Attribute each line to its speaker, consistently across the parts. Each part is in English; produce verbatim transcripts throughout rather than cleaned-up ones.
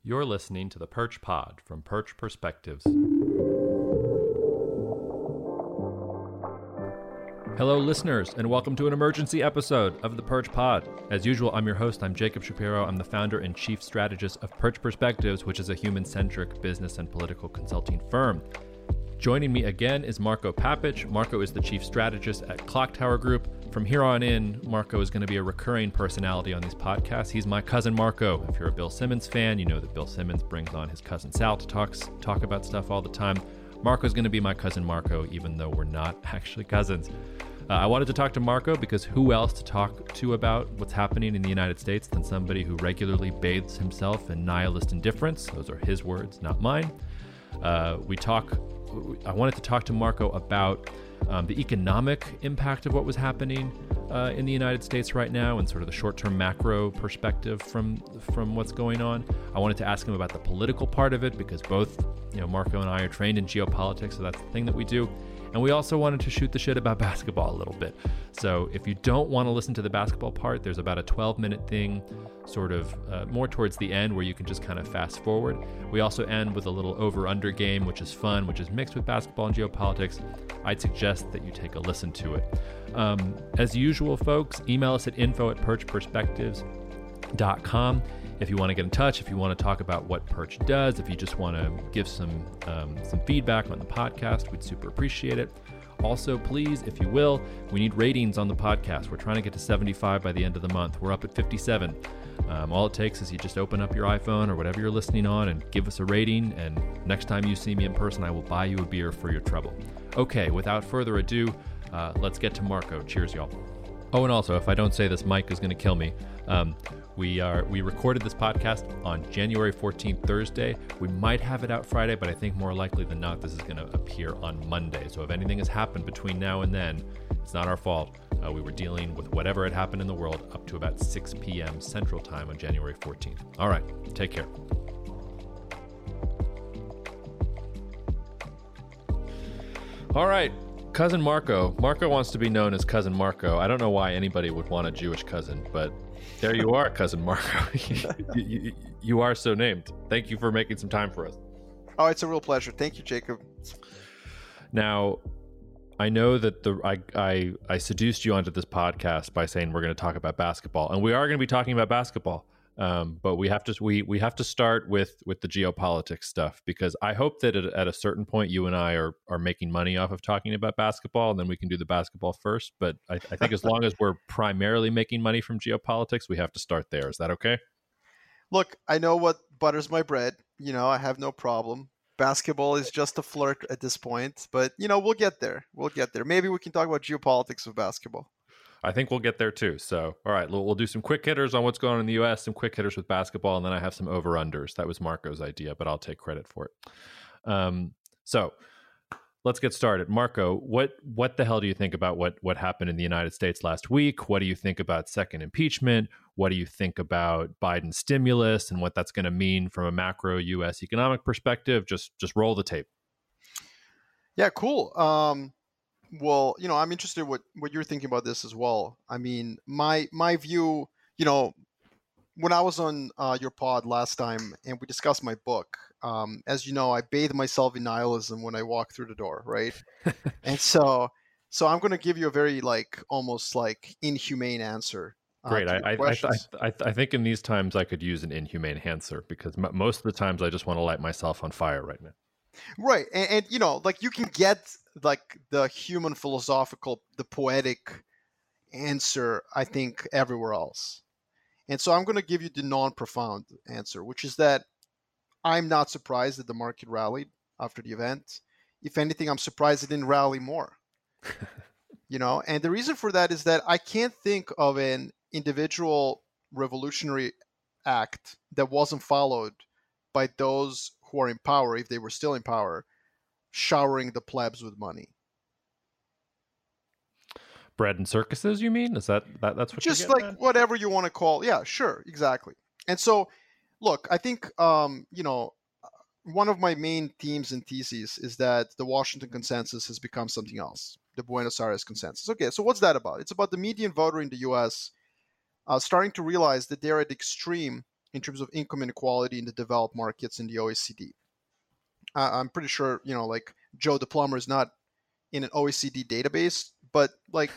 Speaker 1: You're listening to the Perch Pod from Perch Perspectives. Hello, listeners, and welcome to an emergency episode of the Perch Pod. As usual, I'm your host. I'm Jacob Shapiro. I'm the founder and chief strategist of Perch Perspectives, which is a human-centric business and political consulting firm. Joining me again is Marco Papic. Marco is the chief strategist at Clocktower Group. From here on in, Marco is going to be a recurring personality on these podcasts. He's my cousin Marco. If you're a Bill Simmons fan, you know that Bill Simmons brings on his cousin Sal to talk, talk about stuff all the time. Marco's going to be my cousin Marco, even though we're not actually cousins. Uh, I wanted to talk to Marco because who else to talk to about what's happening in the United States than somebody who regularly bathes himself in nihilist indifference? Those are his words, not mine. Uh, we talk. I wanted to talk to Marco about um, the economic impact of what was happening uh, in the United States right now and sort of the short-term macro perspective from from what's going on. I wanted to ask him about the political part of it because both, you know, Marco and I are trained in geopolitics, so that's the thing that we do. And we also wanted to shoot the shit about basketball a little bit. So if you don't want to listen to the basketball part, there's about a twelve minute thing sort of uh, more towards the end where you can just kind of fast forward. We also end with a little over-under game, which is fun, which is mixed with basketball and geopolitics. I'd suggest that you take a listen to it. Um, as usual, folks, email us at info at perch perspectives dot com. If you want to get in touch, if you want to talk about what Perch does, if you just want to give some um, some feedback on the podcast, we'd super appreciate it. Also, please, if you will, we need ratings on the podcast. We're trying to get to seventy-five by the end of the month. We're up at fifty-seven. Um, all it takes is you just open up your iPhone or whatever you're listening on and give us a rating. And next time you see me in person, I will buy you a beer for your trouble. Okay, without further ado, uh, let's get to Marco. Cheers, y'all. Oh, and also, if I don't say this, Mike is going to kill me. Um, We are we recorded this podcast on January fourteenth, Thursday. We might have it out Friday, but I think more likely than not, this is going to appear on Monday. So if anything has happened between now and then, it's not our fault. Uh, we were dealing with whatever had happened in the world up to about six p.m. Central Time on January fourteenth. All right, take care. All right. Cousin Marco. Marco wants to be known as Cousin Marco. I don't know why anybody would want a Jewish cousin, but there you are, Cousin Marco. you, you, you are so named. Thank you for making some time for us.
Speaker 2: Oh, it's a real pleasure. Thank you, Jacob.
Speaker 1: Now, I know that the I, I, I seduced you onto this podcast by saying we're going to talk about basketball, and we are going to be talking about basketball. Um, but we have to we we have to start with with the geopolitics stuff because I hope that at, at a certain point you and I are are making money off of talking about basketball, and then we can do the basketball first. But I, I think as long as we're primarily making money from geopolitics, we have to start there. Is that okay?
Speaker 2: Look, I know what butters my bread. You know, I have no problem. Basketball is just a flirt at this point, but you know, we'll get there. We'll get there. Maybe we can talk about geopolitics of basketball.
Speaker 1: I think we'll get there too. So, all right, we'll, we'll do some quick hitters on what's going on in the U S, some quick hitters with basketball, and then I have some over-unders. That was Marco's idea, but I'll take credit for it. Um, so let's get started. Marco, what what the hell do you think about what, what happened in the United States last week? What do you think about second impeachment? What do you think about Biden's stimulus and what that's going to mean from a macro U S economic perspective? Just just roll the tape.
Speaker 2: Yeah, cool. Um, Well, you know, I'm interested what what you're thinking about this as well. I mean, my my view, you know, when I was on uh, your pod last time and we discussed my book, um, as you know, I bathe myself in nihilism when I walk through the door, right? and so, so I'm going to give you a very like almost like inhumane answer. Uh,
Speaker 1: Great. I I, I I I think in these times I could use an inhumane answer because m- most of the times I just want to light myself on fire right now.
Speaker 2: Right, and, and you know, like you can get like the human philosophical, the poetic answer, I think, everywhere else. And so I'm going to give you the non-profound answer, which is that I'm not surprised that the market rallied after the event. If anything, I'm surprised it didn't rally more. You know, and the reason for that is that I can't think of an individual revolutionary act that wasn't followed by those who are in power, if they were still in power, showering the plebs with money.
Speaker 1: Bread and circuses, you mean? Is that, that that's what
Speaker 2: just
Speaker 1: you're
Speaker 2: like
Speaker 1: at?
Speaker 2: Whatever you want to call? Yeah, sure, exactly. And so, look, I think um, you know, one of my main themes and theses is that the Washington consensus has become something else. The Buenos Aires consensus. Okay, so what's that about? It's about the median voter in the U S uh, starting to realize that they're at the extreme in terms of income inequality in the developed markets in the O E C D. Uh, I'm pretty sure, you know, like Joe the plumber is not in an O E C D database, but like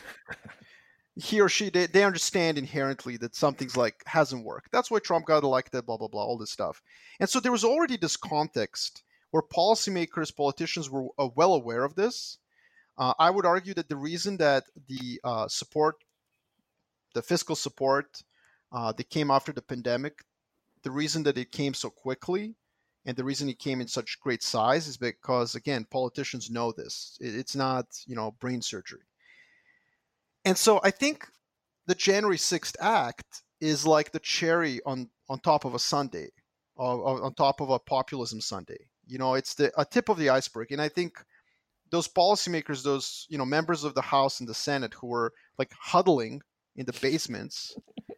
Speaker 2: he or she, they, they understand inherently that something's like hasn't worked. That's why Trump got elected, blah, blah, blah, all this stuff. And so there was already this context where policymakers, politicians were uh, well aware of this. Uh, I would argue that the reason that the uh, support, the fiscal support uh, that came after the pandemic, the reason that it came so quickly and the reason it came in such great size is because, again, politicians know this. It, it's not, you know, brain surgery. And so I think the January sixth Act is like the cherry on, on top of a sundae, uh, on top of a populism sundae. You know, it's the a tip of the iceberg. And I think those policymakers, those, you know, members of the House and the Senate who were like huddling in the basements,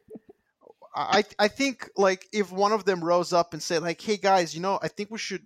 Speaker 2: I I think like if one of them rose up and said like, hey guys, you know, I think we should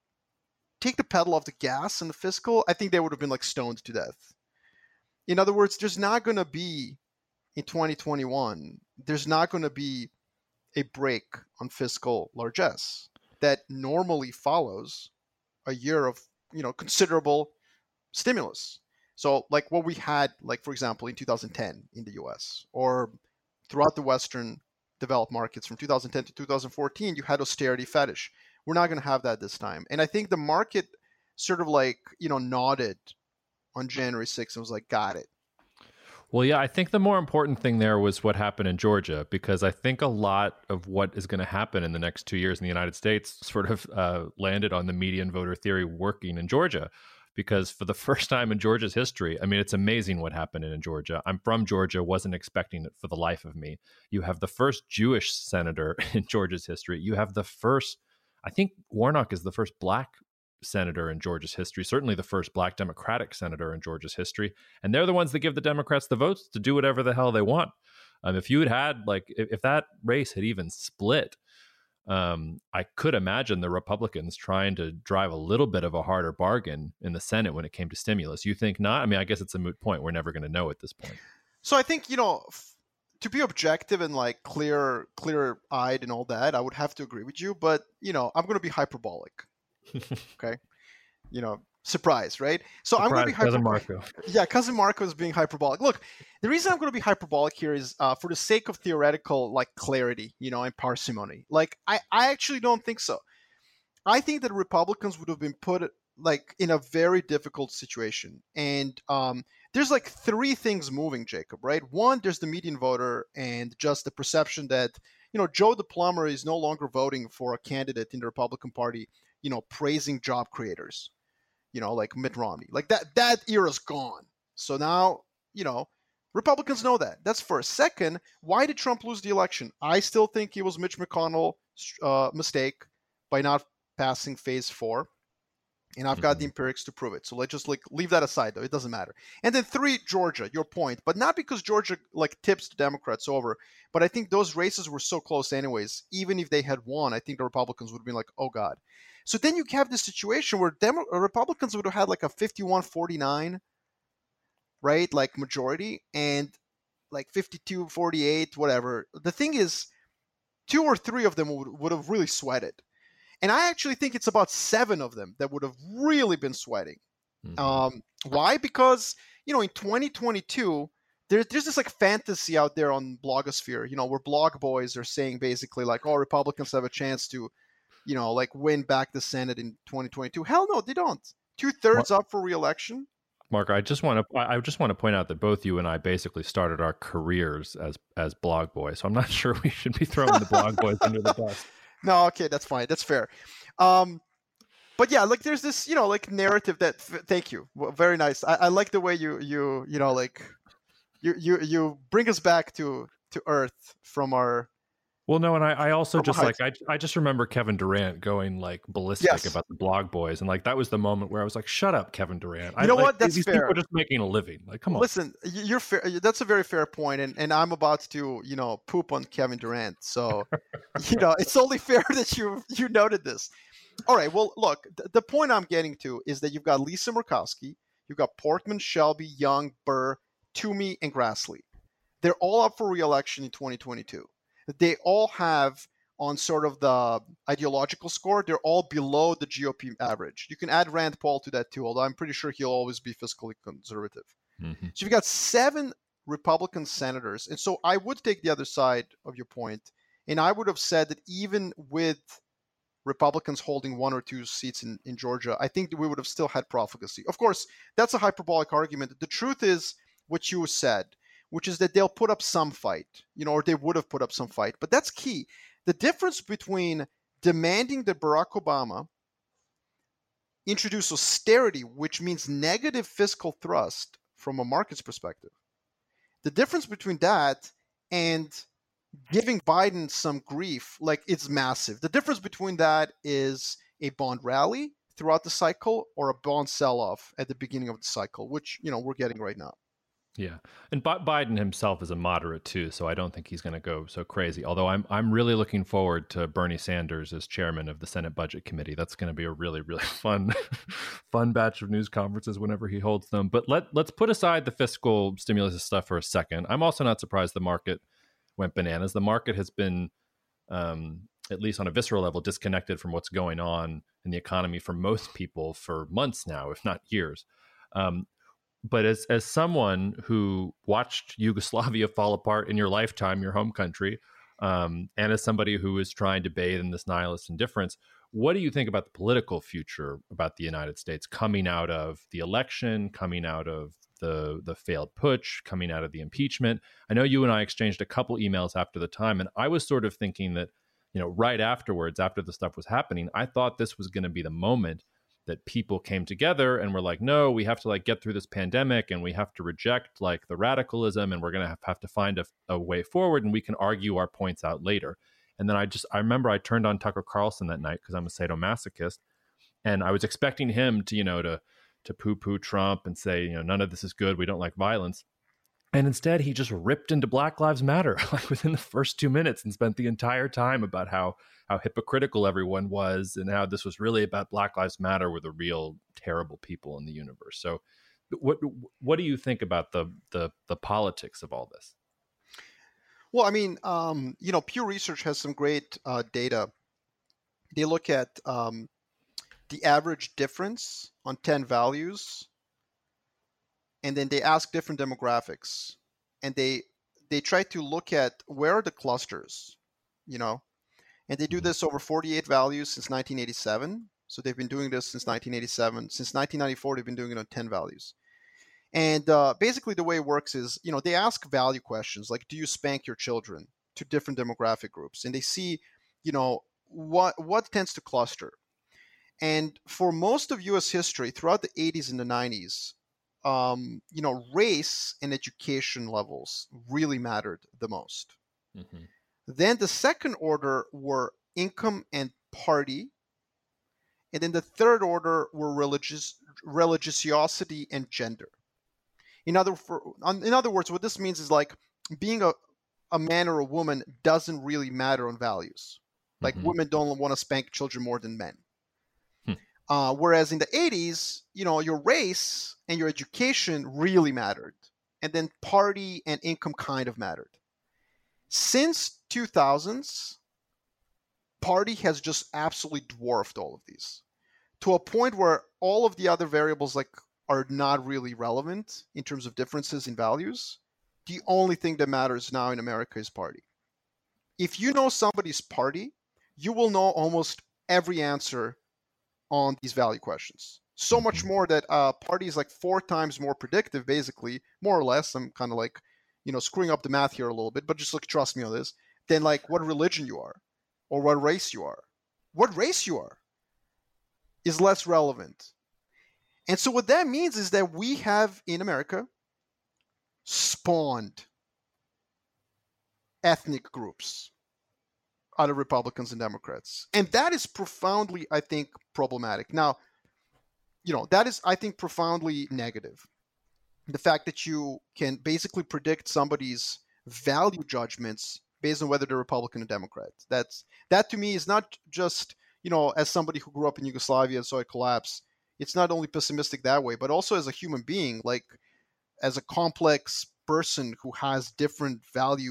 Speaker 2: take the pedal off the gas in the fiscal, I think they would have been like stoned to death. In other words, there's not going to be in twenty twenty-one, there's not going to be a break on fiscal largesse that normally follows a year of, you know, considerable stimulus. So like what we had, like, for example, in two thousand ten in the U S or throughout the Western developed markets from two thousand ten to two thousand fourteen, you had austerity fetish. We're not going to have that this time. And I think the market sort of like, you know, nodded on January sixth and was like, got it.
Speaker 1: Well, yeah, I think the more important thing there was what happened in Georgia, because I think a lot of what is going to happen in the next two years in the United States sort of uh, landed on the median voter theory working in Georgia. Because for the first time in Georgia's history, I mean, it's amazing what happened in Georgia. I'm from Georgia, wasn't expecting it for the life of me. You have the first Jewish senator in Georgia's history. You have the first, I think Warnock is the first black senator in Georgia's history, certainly the first black Democratic senator in Georgia's history. And they're the ones that give the Democrats the votes to do whatever the hell they want. Um, if you had had, like, if, if that race had even split, Um, I could imagine the Republicans trying to drive a little bit of a harder bargain in the Senate when it came to stimulus. You think not? I mean, I guess it's a moot point. We're never going to know at this point.
Speaker 2: So I think, you know, f- to be objective and like clear, clear-eyed and all that, I would have to agree with you. But, you know, I'm going to be hyperbolic. Okay. You know, surprise, right? So
Speaker 1: Surprise,
Speaker 2: I'm going to be hyperbolic.
Speaker 1: Cousin Marco.
Speaker 2: Yeah, Cousin Marco is being hyperbolic. Look, the reason I'm going to be hyperbolic here is uh, for the sake of theoretical like clarity, you know, and parsimony. Like, I, I actually don't think so. I think that Republicans would have been put like in a very difficult situation. And um, there's like three things moving, Jacob, right? One, there's the median voter and just the perception that, you know, Joe the plumber is no longer voting for a candidate in the Republican Party, you know, praising job creators. You know, like Mitt Romney, like that, that era's gone. So now, you know, Republicans know that. That's first. Second, why did Trump lose the election? I still think it was Mitch McConnell's uh, mistake by not passing phase four. And I've mm-hmm. got the empirics to prove it. So let's just like leave that aside, though. It doesn't matter. And then three, Georgia, your point, but not because Georgia like tips the Democrats over, but I think those races were so close anyways. Even if they had won, I think the Republicans would have been like, oh God. So then you have this situation where Demo- Republicans would have had like a fifty-one forty-nine, right? Like majority, and like fifty-two forty-eight, whatever. The thing is, two or three of them would, would have really sweated. And I actually think it's about seven of them that would have really been sweating. Mm-hmm. Um, why? Because, you know, in twenty twenty-two, there, there's this like fantasy out there on blogosphere, you know, where blog boys are saying basically like, oh, Republicans have a chance to, you know, like win back the Senate in twenty twenty-two. Hell no, they don't. Two thirds up for re-election.
Speaker 1: Mark, I just want to I just want to point out that both you and I basically started our careers as as blog boys. So I'm not sure we should be throwing the blog boys under the bus.
Speaker 2: No, okay, that's fine. That's fair. Um, but yeah, like there's this, you know, like narrative that. Thank you. Well, very nice. I, I like the way you you you know like you you you bring us back to to earth from our.
Speaker 1: Well, no, and I, I also just like I I just remember Kevin Durant going like ballistic
Speaker 2: yes.
Speaker 1: about the blog boys, and like that was the moment where I was like, "Shut up, Kevin Durant."
Speaker 2: You know
Speaker 1: I, like,
Speaker 2: what? That's
Speaker 1: these
Speaker 2: fair.
Speaker 1: People are just making a living. Like, come on.
Speaker 2: Listen, you're fair. That's a very fair point, and and I'm about to you know poop on Kevin Durant, so you know it's only fair that you you noted this. All right. Well, look, th- the point I'm getting to is that you've got Lisa Murkowski, you've got Portman, Shelby, Young, Burr, Toomey, and Grassley. They're all up for re-election in twenty twenty-two. They all have on sort of the ideological score, they're all below the G O P average. You can add Rand Paul to that too, although I'm pretty sure he'll always be fiscally conservative. Mm-hmm. So you've got seven Republican senators. And so I would take the other side of your point, and I would have said that even with Republicans holding one or two seats in, in Georgia, I think that we would have still had profligacy. Of course, that's a hyperbolic argument. The truth is what you said, which is that they'll put up some fight, you know, or they would have put up some fight. But that's key. The difference between demanding that Barack Obama introduce austerity, which means negative fiscal thrust from a market's perspective, the difference between that and giving Biden some grief, like, it's massive. The difference between that is a bond rally throughout the cycle or a bond sell-off at the beginning of the cycle, which, you know, we're getting right now.
Speaker 1: Yeah. And B- Biden himself is a moderate too, so I don't think he's going to go so crazy. Although I'm I'm really looking forward to Bernie Sanders as chairman of the Senate Budget Committee. That's going to be a really, really fun fun batch of news conferences whenever he holds them. But let, let's put aside the fiscal stimulus stuff for a second. I'm also not surprised the market went bananas. The market has been, um, at least on a visceral level, disconnected from what's going on in the economy for most people for months now, if not years. Um, But as as someone who watched Yugoslavia fall apart in your lifetime, your home country, um, and as somebody who is trying to bathe in this nihilist indifference, what do you think about the political future about the United States coming out of the election, coming out of the the failed putsch, coming out of the impeachment? I know you and I exchanged a couple emails after the time, and I was sort of thinking that, you know, right afterwards, after the stuff was happening, I thought this was going to be the moment that people came together and were like, no, we have to like get through this pandemic and we have to reject like the radicalism and we're going to have, have to find a, a way forward and we can argue our points out later. And then I just, I remember I turned on Tucker Carlson that night because I'm a sadomasochist and I was expecting him to, you know, to, to poo-poo Trump and say, you know, none of this is good. We don't like violence. And instead he just ripped into Black Lives Matter like within the first two minutes and spent the entire time about how how hypocritical everyone was and how this was really about Black Lives Matter were the real terrible people in the universe. So what what do you think about the the, the politics of all this?
Speaker 2: Well, I mean, um, you know, Pew Research has some great uh, data. They look at um, the average difference on ten values, and then they ask different demographics, and they they try to look at where are the clusters, you know, and they do this over forty-eight values since nineteen eighty-seven. So they've been doing this since nineteen eighty-seven. Since nineteen ninety-four, they've been doing it on ten values. And uh, basically the way it works is, you know, they ask value questions like, do you spank your children, to different demographic groups? And they see, you know, what what tends to cluster. And for most of U S history, throughout the eighties and the nineties, um, you know, race and education levels really mattered the most. Mm-hmm. Then the second order were income and party. And then the third order were religious religiosity and gender. In other, for, in other words, what this means is like being a, a man or a woman doesn't really matter on values. Like mm-hmm. women don't want to spank children more than men. Hmm. Uh, whereas in the eighties, you know, your race and your education really mattered. And then party and income kind of mattered. Since two thousands, party has just absolutely dwarfed all of these to a point where all of the other variables like are not really relevant in terms of differences in values. The only thing that matters now in America is party. If you know somebody's party, you will know almost every answer on these value questions. So much more that uh, party is like four times more predictive, basically, more or less. I'm kind of like, you know, screwing up the math here a little bit, but just like trust me on this. Than like what religion you are, or what race you are. What race you are is less relevant. And so what that means is that we have in America spawned ethnic groups out of Republicans and Democrats. And that is profoundly, I think, problematic. Now, you know, that is, I think, profoundly negative. The fact that you can basically predict somebody's value judgments based on whether they're Republican or Democrat. That's, that to me is not just, you know, as somebody who grew up in Yugoslavia and saw it collapse, it's not only pessimistic that way, but also as a human being, like as a complex person who has different value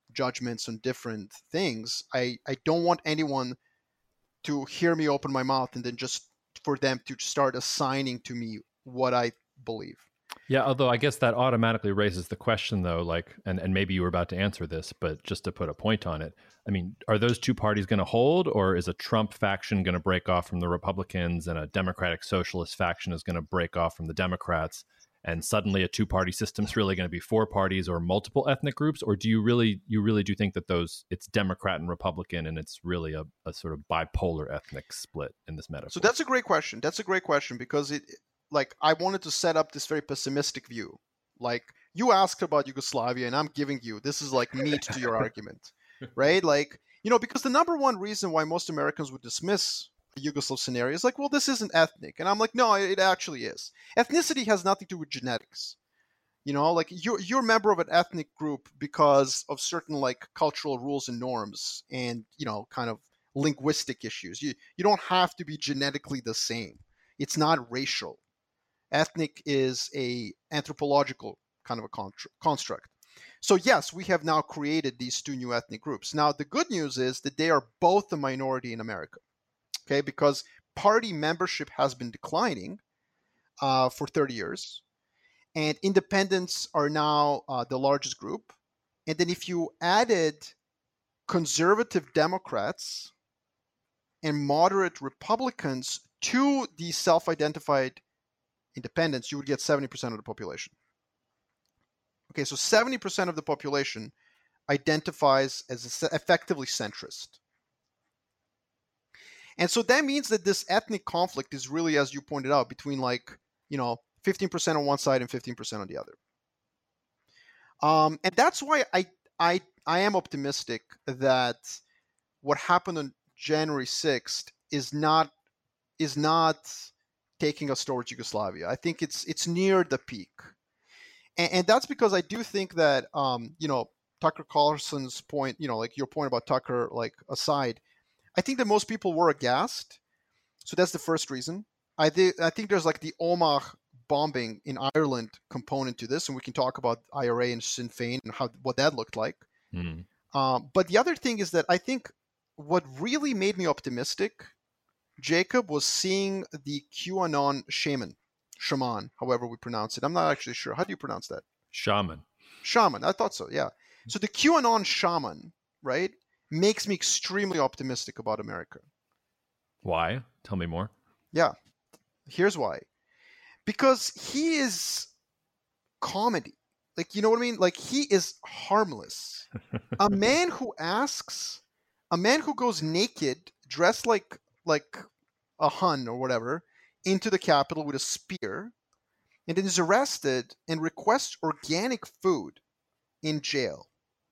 Speaker 2: judgments on different things. I, I don't want anyone to hear me open my mouth and then just for them to start assigning to me what I believe.
Speaker 1: Yeah, although I guess that automatically raises the question, though, like, and, and maybe you were about to answer this, but just to put a point on it, I mean, are those two parties going to hold, or is a Trump faction going to break off from the Republicans and a Democratic Socialist faction is going to break off from the Democrats? And suddenly a two-party system is really going to be four parties or multiple ethnic groups? Or do you really, you really do think that those, it's Democrat and Republican, and it's really a, a sort of bipolar ethnic split in this metaphor?
Speaker 2: So that's a great question. That's a great question because it, like, I wanted to set up this very pessimistic view. Like, you asked about Yugoslavia, and I'm giving you, this is like meat to your argument, right? Like, you know, because the number one reason why most Americans would dismiss the Yugoslav scenario is like, well, this isn't ethnic. And I'm like, no, it actually is. Ethnicity has nothing to do with genetics. You know, like, you're, you're a member of an ethnic group because of certain, like, cultural rules and norms and, you know, kind of linguistic issues. You, you don't have to be genetically the same. It's not racial. Ethnic is a anthropological kind of a contra- construct. So yes, we have now created these two new ethnic groups. Now, the good news is that they are both a minority in America, okay? Because party membership has been declining uh, for thirty years, and independents are now uh, the largest group. And then if you added conservative Democrats and moderate Republicans to the self-identified independents, you would get seventy percent of the population. Okay, so seventy percent of the population identifies as effectively centrist. And so that means that this ethnic conflict is really, as you pointed out, between, like, you know, fifteen percent on one side and fifteen percent on the other. Um, and that's why I, I, I am optimistic that what happened on January sixth is not, is not taking us towards Yugoslavia. I think it's it's near the peak, and, and that's because I do think that um, you know, Tucker Carlson's point, you know, like your point about Tucker, like, aside, I think that most people were aghast. So that's the first reason. I think I think there's like the Omagh bombing in Ireland component to this, and we can talk about I R A and Sinn Féin and how what that looked like. Mm. Um, but the other thing is that I think what really made me optimistic, Jacob, was seeing the QAnon shaman, shaman, however we pronounce it. I'm not actually sure. How do you pronounce that?
Speaker 1: Shaman.
Speaker 2: Shaman. I thought so, yeah. So the QAnon shaman, right, makes me extremely optimistic about America.
Speaker 1: Why? Tell me more.
Speaker 2: Yeah. Here's why. Because he is comedy. Like, you know what I mean? Like, he is harmless. A man who asks, a man who goes naked, dressed like like a Hun or whatever, into the Capitol with a spear, and then is arrested and requests organic food in jail.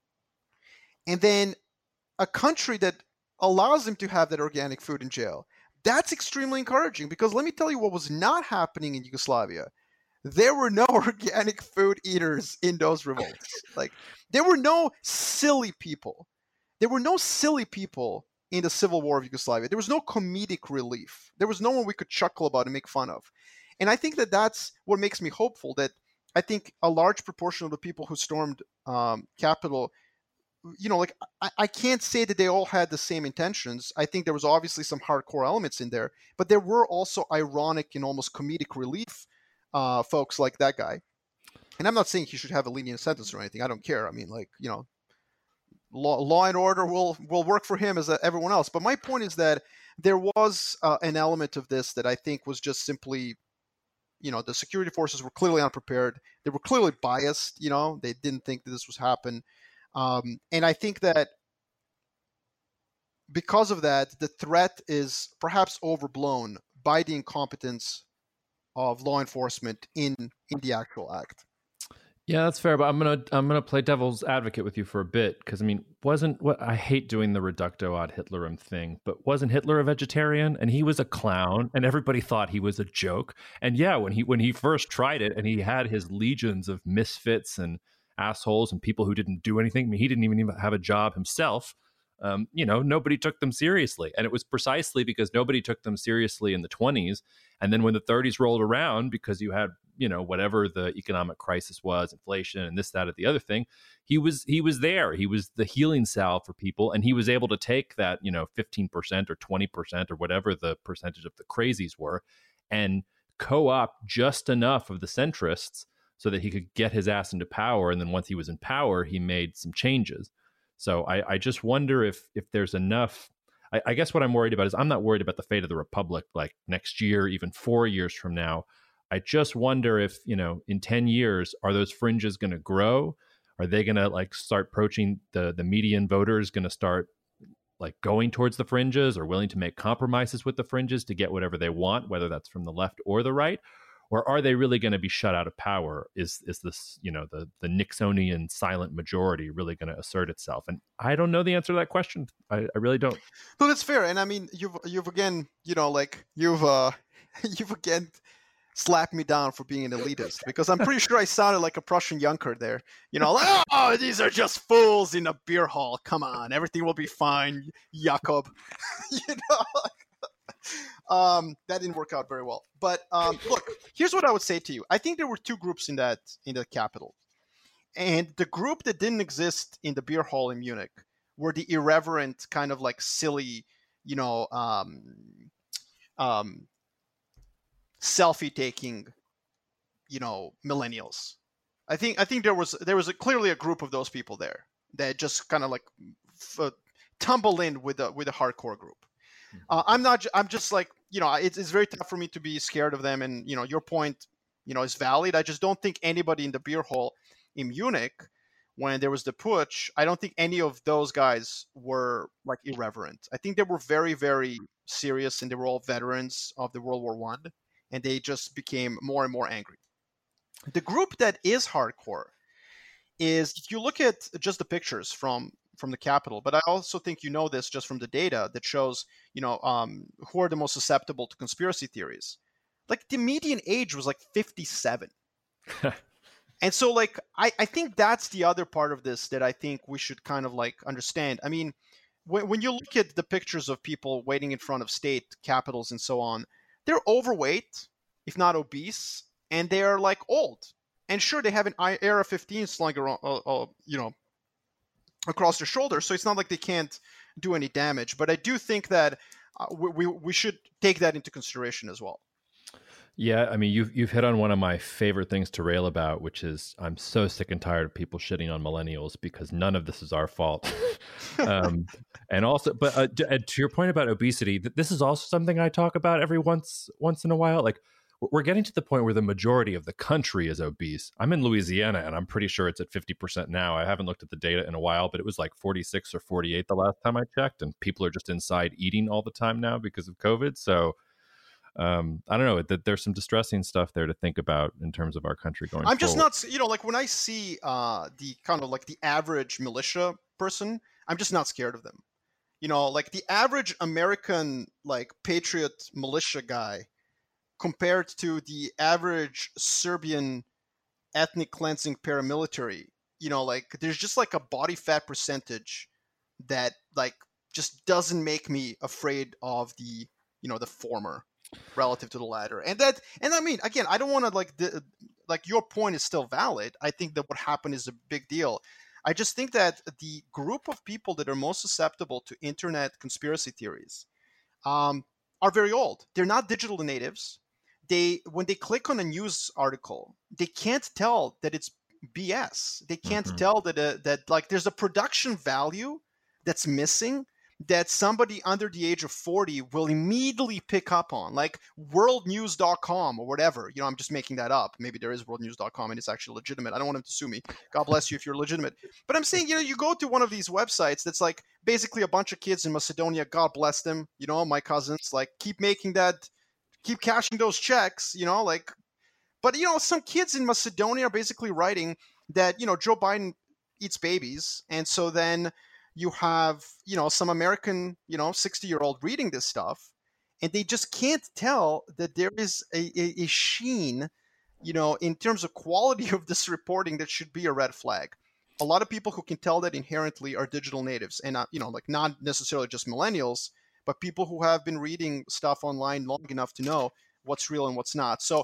Speaker 2: And then a country that allows him to have that organic food in jail. That's extremely encouraging, because let me tell you what was not happening in Yugoslavia. There were no organic food eaters in those revolts. Like, there were no silly people. There were no silly people in the civil war of Yugoslavia. There was no comedic relief. There was no one we could chuckle about and make fun of. And I think that that's what makes me hopeful, that I think a large proportion of the people who stormed um, Capitol, you know, like, I, I can't say that they all had the same intentions. I think there was obviously some hardcore elements in there, but there were also ironic and almost comedic relief uh, folks like that guy. And I'm not saying he should have a lenient sentence or anything. I don't care. I mean, like, you know, law, law and order will, will work for him as everyone else. But my point is that there was uh, an element of this that I think was just simply, you know, the security forces were clearly unprepared. They were clearly biased. You know, they didn't think that this was happen. Um, and I think that because of that, the threat is perhaps overblown by the incompetence of law enforcement in, in the actual act.
Speaker 1: Yeah, that's fair. But I'm gonna I'm gonna play devil's advocate with you for a bit, because I mean, wasn't what I hate doing the reducto ad Hitlerum thing, but wasn't Hitler a vegetarian? And he was a clown, and everybody thought he was a joke. And yeah, when he when he first tried it, and he had his legions of misfits and assholes and people who didn't do anything. I mean, he didn't even, even have a job himself. Um, you know, nobody took them seriously. And it was precisely because nobody took them seriously in the twenties. And then when the thirties rolled around, because you had you know, whatever the economic crisis was, inflation and this, that, or the other thing, he was he was there. He was the healing salve for people, and he was able to take that, you know, fifteen percent or twenty percent or whatever the percentage of the crazies were, and co-opt just enough of the centrists so that he could get his ass into power. And then once he was in power, he made some changes. So I, I just wonder if if there's enough. I, I guess what I'm worried about is I'm not worried about the fate of the republic like next year, even four years from now. I just wonder if, you know, in ten years, are those fringes going to grow? Are they going to like start approaching the the median voters, going to start like going towards the fringes or willing to make compromises with the fringes to get whatever they want, whether that's from the left or the right? Or are they really going to be shut out of power? Is is this, you know, the, the Nixonian silent majority really going to assert itself? And I don't know the answer to that question. I, I really don't.
Speaker 2: Well, that's fair. And I mean, you've you've again, you know, like you've uh, you've again slapped me down for being an elitist, because I'm pretty sure I sounded like a Prussian Junker there. You know, like, oh, these are just fools in a beer hall. Come on, everything will be fine, Jakob. You know, um, that didn't work out very well. But um, look, here's what I would say to you. I think there were two groups in that in the capital, and the group that didn't exist in the beer hall in Munich were the irreverent, kind of like silly, you know, um, um, selfie taking, you know, millennials. I think I think there was there was a, clearly a group of those people there that just kind of like f- tumble in with a with a hardcore group. Uh, I'm not. I'm just like, you know, it's it's very tough for me to be scared of them. And you know, your point, you know, is valid. I just don't think anybody in the beer hall in Munich, when there was the putsch, I don't think any of those guys were like irreverent. I think they were very, very serious, and they were all veterans of the World War One, and they just became more and more angry. The group that is hardcore is, if you look at just the pictures from from the Capitol, but I also think you know this just from the data that shows, you know, um, who are the most susceptible to conspiracy theories. Like the median age was like fifty-seven. And so like, I, I think that's the other part of this that I think we should kind of like understand. I mean, when, when you look at the pictures of people waiting in front of state capitals and so on, they're overweight, if not obese, and they're like old. And sure, they have an A R fifteen slung around, uh, uh, you know, across their shoulders, so it's not like they can't do any damage. But I do think that uh, we we should take that into consideration as well.
Speaker 1: Yeah, I mean, you've you've hit on one of my favorite things to rail about, which is I'm so sick and tired of people shitting on millennials because none of this is our fault. um, and also, but uh, to, to your point about obesity, this is also something I talk about every once once in a while. Like, we're getting to the point where the majority of the country is obese. I'm in Louisiana, and I'm pretty sure it's at fifty percent now. I haven't looked at the data in a while, but it was like forty-six or forty-eight the last time I checked, and people are just inside eating all the time now because of COVID. So um, I don't know, that there's some distressing stuff there to think about in terms of our country going
Speaker 2: I'm just
Speaker 1: forward.
Speaker 2: not, you know, like when I see uh, the kind of like the average militia person, I'm just not scared of them. You know, like the average American, like patriot militia guy compared to the average Serbian ethnic cleansing paramilitary, you know, like there's just like a body fat percentage that like just doesn't make me afraid of the, you know, the former relative to the latter. And that, and I mean, again, I don't want to like, the, like your point is still valid. I think that what happened is a big deal. I just think that the group of people that are most susceptible to internet conspiracy theories um, are very old. They're not digital natives. They, when they click on a news article, they can't tell that it's B S. They can't mm-hmm. tell that uh, that like there's a production value that's missing that somebody under the age of forty will immediately pick up on, like world news dot com or whatever. You know, I'm just making that up. Maybe there is world news dot com and it's actually legitimate. I don't want them to sue me. God bless you if you're legitimate. But I'm saying, you know, you go to one of these websites that's like basically a bunch of kids in Macedonia. God bless them. You know, my cousins, like keep making that. Keep cashing those checks, you know, like, but, you know, some kids in Macedonia are basically writing that, you know, Joe Biden eats babies. And so then you have, you know, some American, you know, sixty year old reading this stuff, and they just can't tell that there is a, a, a sheen, you know, in terms of quality of this reporting that should be a red flag. A lot of people who can tell that inherently are digital natives, and, uh, you know, like not necessarily just millennials, but people who have been reading stuff online long enough to know what's real and what's not. So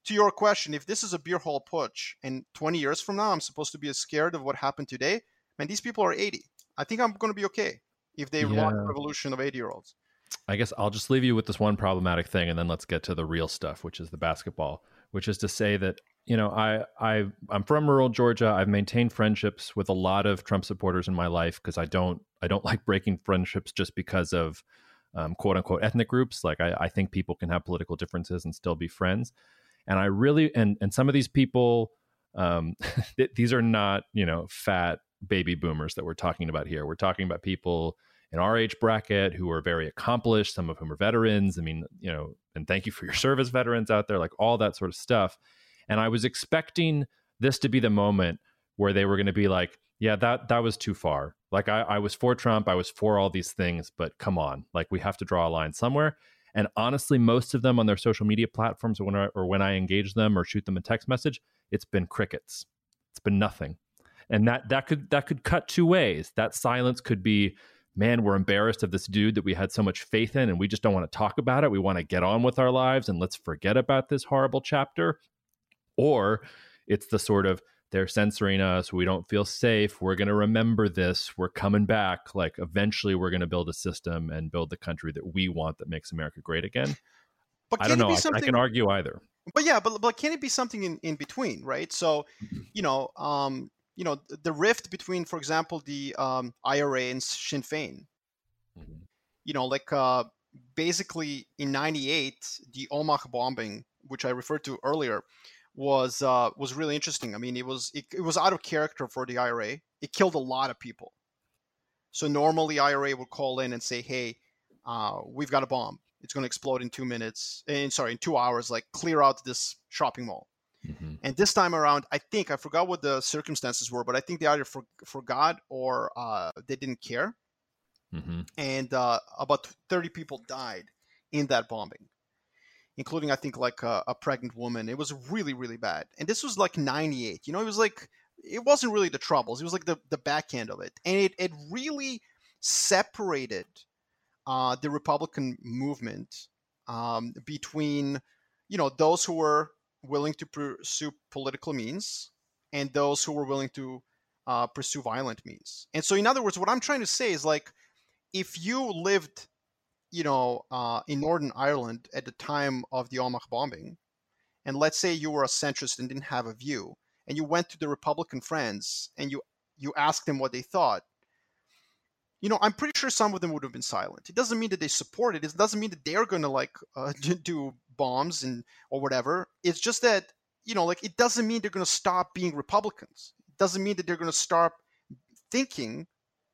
Speaker 2: to your question, if this is a beer hall putsch and twenty years from now I'm supposed to be as scared of what happened today, man, these people are eighty. I think I'm going to be okay if they
Speaker 1: Yeah.
Speaker 2: launch a revolution of eighty-year-olds.
Speaker 1: I guess I'll just leave you with this one problematic thing, and then let's get to the real stuff, which is the basketball, which is to say that, you know, I, I, I'm from rural Georgia. I've maintained friendships with a lot of Trump supporters in my life because I don't, I don't like breaking friendships just because of um, quote unquote ethnic groups. Like I, I think people can have political differences and still be friends. And I really, and, and some of these people, um, th- these are not, you know, fat baby boomers that we're talking about here. We're talking about people in our age bracket who are very accomplished, some of whom are veterans. I mean, you know, and thank you for your service, veterans out there, like all that sort of stuff. And I was expecting this to be the moment where they were going to be like, yeah, that that was too far. Like I, I was for Trump, I was for all these things, but come on, like we have to draw a line somewhere. And honestly, most of them on their social media platforms, or when I, or when I engage them or shoot them a text message, it's been crickets. It's been nothing. And that that could that could cut two ways. That silence could be, man, we're embarrassed of this dude that we had so much faith in, and we just don't want to talk about it. We want to get on with our lives, and let's forget about this horrible chapter. Or it's the sort of, they're censoring us, we don't feel safe, we're going to remember this, we're coming back, like eventually we're going to build a system and build the country that we want that makes America great again.
Speaker 2: But
Speaker 1: I don't know, I,
Speaker 2: something...
Speaker 1: I can argue either.
Speaker 2: But yeah, but, but can it be something in, in between, right? So, you know, um, you know, the rift between, for example, the um, I R A and Sinn Féin, mm-hmm. you know, like uh, basically in ninety-eight, the Omagh bombing, which I referred to earlier, was uh, was really interesting. I mean, it was it, it was out of character for the I R A. It killed a lot of people. So normally I R A would call in and say, hey, uh, we've got a bomb. It's going to explode in two minutes. And sorry, in two hours, like clear out this shopping mall. Mm-hmm. And this time around, I think, I forgot what the circumstances were, but I think they either for, forgot or uh, they didn't care. Mm-hmm. And uh, about thirty people died in that bombing, including, I think, like a, a pregnant woman. It was really, really bad. And this was like ninety-eight. You know, it was like, it wasn't really the troubles. It was like the, the back end of it. And it, it really separated uh, the Republican movement um, between, you know, those who were willing to pursue political means and those who were willing to uh, pursue violent means. And so, in other words, what I'm trying to say is, like, if you lived, you know, uh, in Northern Ireland at the time of the Omagh bombing, and let's say you were a centrist and didn't have a view, and you went to the Republican friends and you you asked them what they thought, you know, I'm pretty sure some of them would have been silent. It doesn't mean that they support it. It doesn't mean that they're going to like uh, do bombs and or whatever. It's just that, you know, like, it doesn't mean they're going to stop being Republicans. It doesn't mean that they're going to stop thinking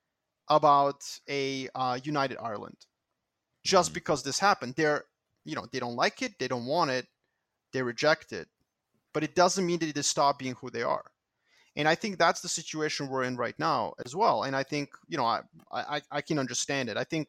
Speaker 2: about a uh, united Ireland just because this happened. They're, you know, they don't like it. They don't want it. They reject it. But it doesn't mean that they stop being who they are. And I think that's the situation we're in right now as well. And I think, you know, I I, I can understand it. I think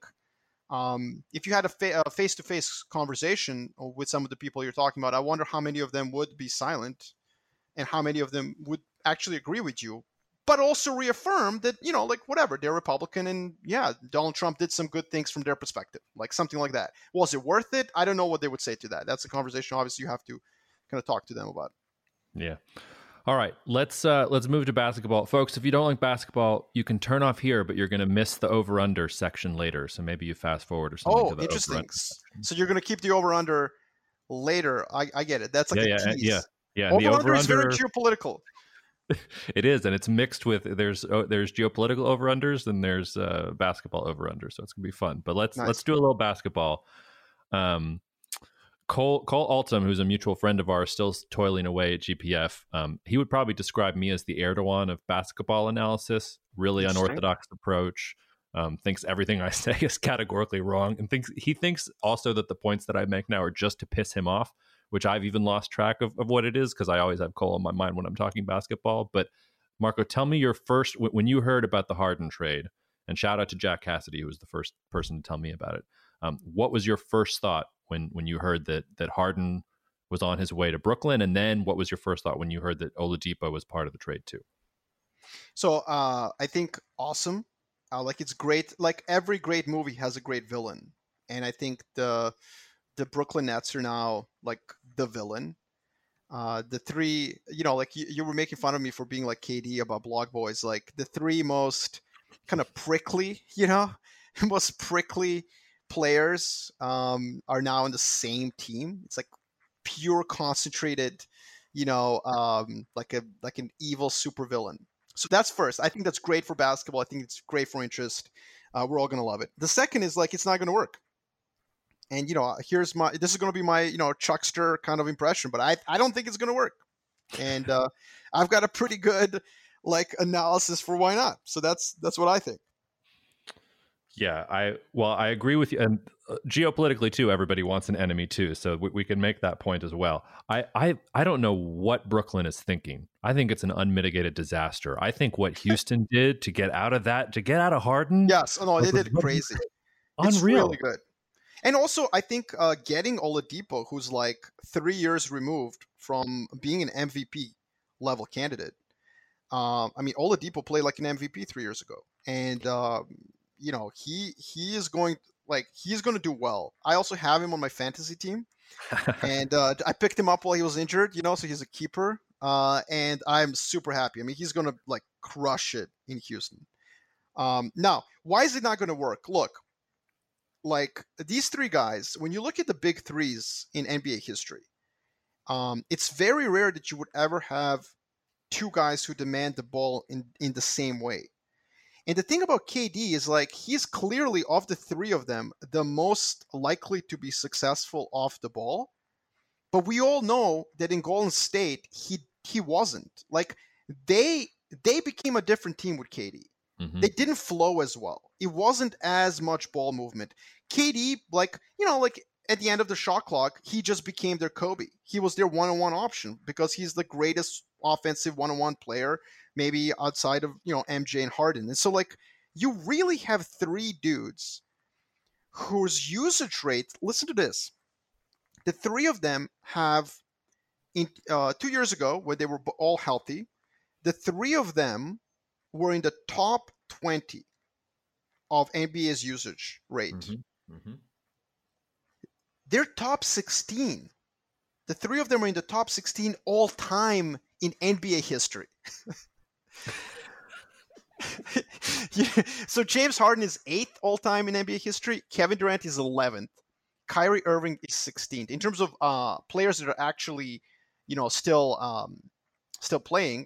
Speaker 2: um, if you had a, fa- a face-to-face conversation with some of the people you're talking about, I wonder how many of them would be silent and how many of them would actually agree with you, but also reaffirm that, you know, like, whatever, they're Republican and, yeah, Donald Trump did some good things from their perspective, like something like that. Was it worth it? I don't know what they would say to that. That's a conversation, obviously, you have to kind of talk to them about.
Speaker 1: Yeah. All right, let's uh, let's move to basketball. Folks, if you don't like basketball, you can turn off here, but you're going to miss the over-under section later. So maybe you fast forward or something.
Speaker 2: Oh,
Speaker 1: to the
Speaker 2: interesting. So you're going to keep the over-under later. I, I get it. That's like
Speaker 1: yeah,
Speaker 2: a
Speaker 1: yeah,
Speaker 2: tease.
Speaker 1: yeah, yeah.
Speaker 2: Over-under,
Speaker 1: over-under
Speaker 2: is very geopolitical.
Speaker 1: It is, and it's mixed with there's oh, there's geopolitical over-unders and there's uh, basketball over-unders. So it's going to be fun. But let's nice. let's do a little basketball. Um, Cole, Cole Altum, who's a mutual friend of ours, still toiling away at G P F. Um, he would probably describe me as the Erdogan of basketball analysis. Really unorthodox approach. Um, thinks everything I say is categorically wrong, and thinks he thinks also that the points that I make now are just to piss him off, which I've even lost track of, of what it is because I always have Cole on my mind when I'm talking basketball. But Marco, tell me your first when you heard about the Harden trade, and shout out to Jack Cassidy, who was the first person to tell me about it. Um, what was your first thought when when you heard that that Harden was on his way to Brooklyn, and then what was your first thought when you heard that Oladipo was part of the trade too?
Speaker 2: So uh, I think awesome. Uh, like, it's great. Like, every great movie has a great villain, and I think the the Brooklyn Nets are now like the villain. Uh, the three, you know, like you, you were making fun of me for being like K D about Blog Boys. Like the three most kind of prickly, you know, most prickly players um, are now in the same team. It's like pure concentrated, you know, um, like a like an evil supervillain. So that's first. I think that's great for basketball. I think it's great for interest. Uh, we're all gonna love it. The second is like it's not gonna work. And, you know, here's my, this is going to be my, you know, Chuckster kind of impression, but I, I don't think it's going to work. And uh, I've got a pretty good, like, analysis for why not. So that's, that's what I think.
Speaker 1: Yeah, I, well, I agree with you. And uh, geopolitically too, everybody wants an enemy too. So we, we can make that point as well. I, I, I don't know what Brooklyn is thinking. I think it's an unmitigated disaster. I think what Houston did to get out of that, to get out of Harden.
Speaker 2: Yes. Oh, no, they did crazy. It's
Speaker 1: Unreal.
Speaker 2: really good. And also, I think uh, getting Oladipo, who's like three years removed from being an M V P level candidate. Um, I mean, Oladipo played like an M V P three years ago, and uh, you know he he is going like he's going to do well. I also have him on my fantasy team, and uh, I picked him up while he was injured. You know, so he's a keeper, uh, and I'm super happy. I mean, he's going to like crush it in Houston. Um, now, why is it not going to work? Look. Like these three guys, when you look at the big threes in N B A history, um, it's very rare that you would ever have two guys who demand the ball in, in the same way. And the thing about K D is like he's clearly, of the three of them, the most likely to be successful off the ball. But we all know that in Golden State, he he wasn't. Like they they became a different team with K D. Mm-hmm. They didn't flow as well. It wasn't as much ball movement. K D, like, you know, like at the end of the shot clock, he just became their Kobe. He was their one-on-one option because he's the greatest offensive one-on-one player, maybe outside of, you know, M J and Harden. And so, like, you really have three dudes whose usage rate, listen to this. The three of them have, in uh, two years ago, when they were all healthy, the three of them were in the top twenty of N B A's usage rate. Mm-hmm. Mm-hmm. They're top sixteen. The three of them are in the top sixteen all time in N B A history. Yeah. So James Harden is eighth all time in N B A history. Kevin Durant is eleventh. Kyrie Irving is sixteenth. In terms of uh, players that are actually, you know, still um, still playing,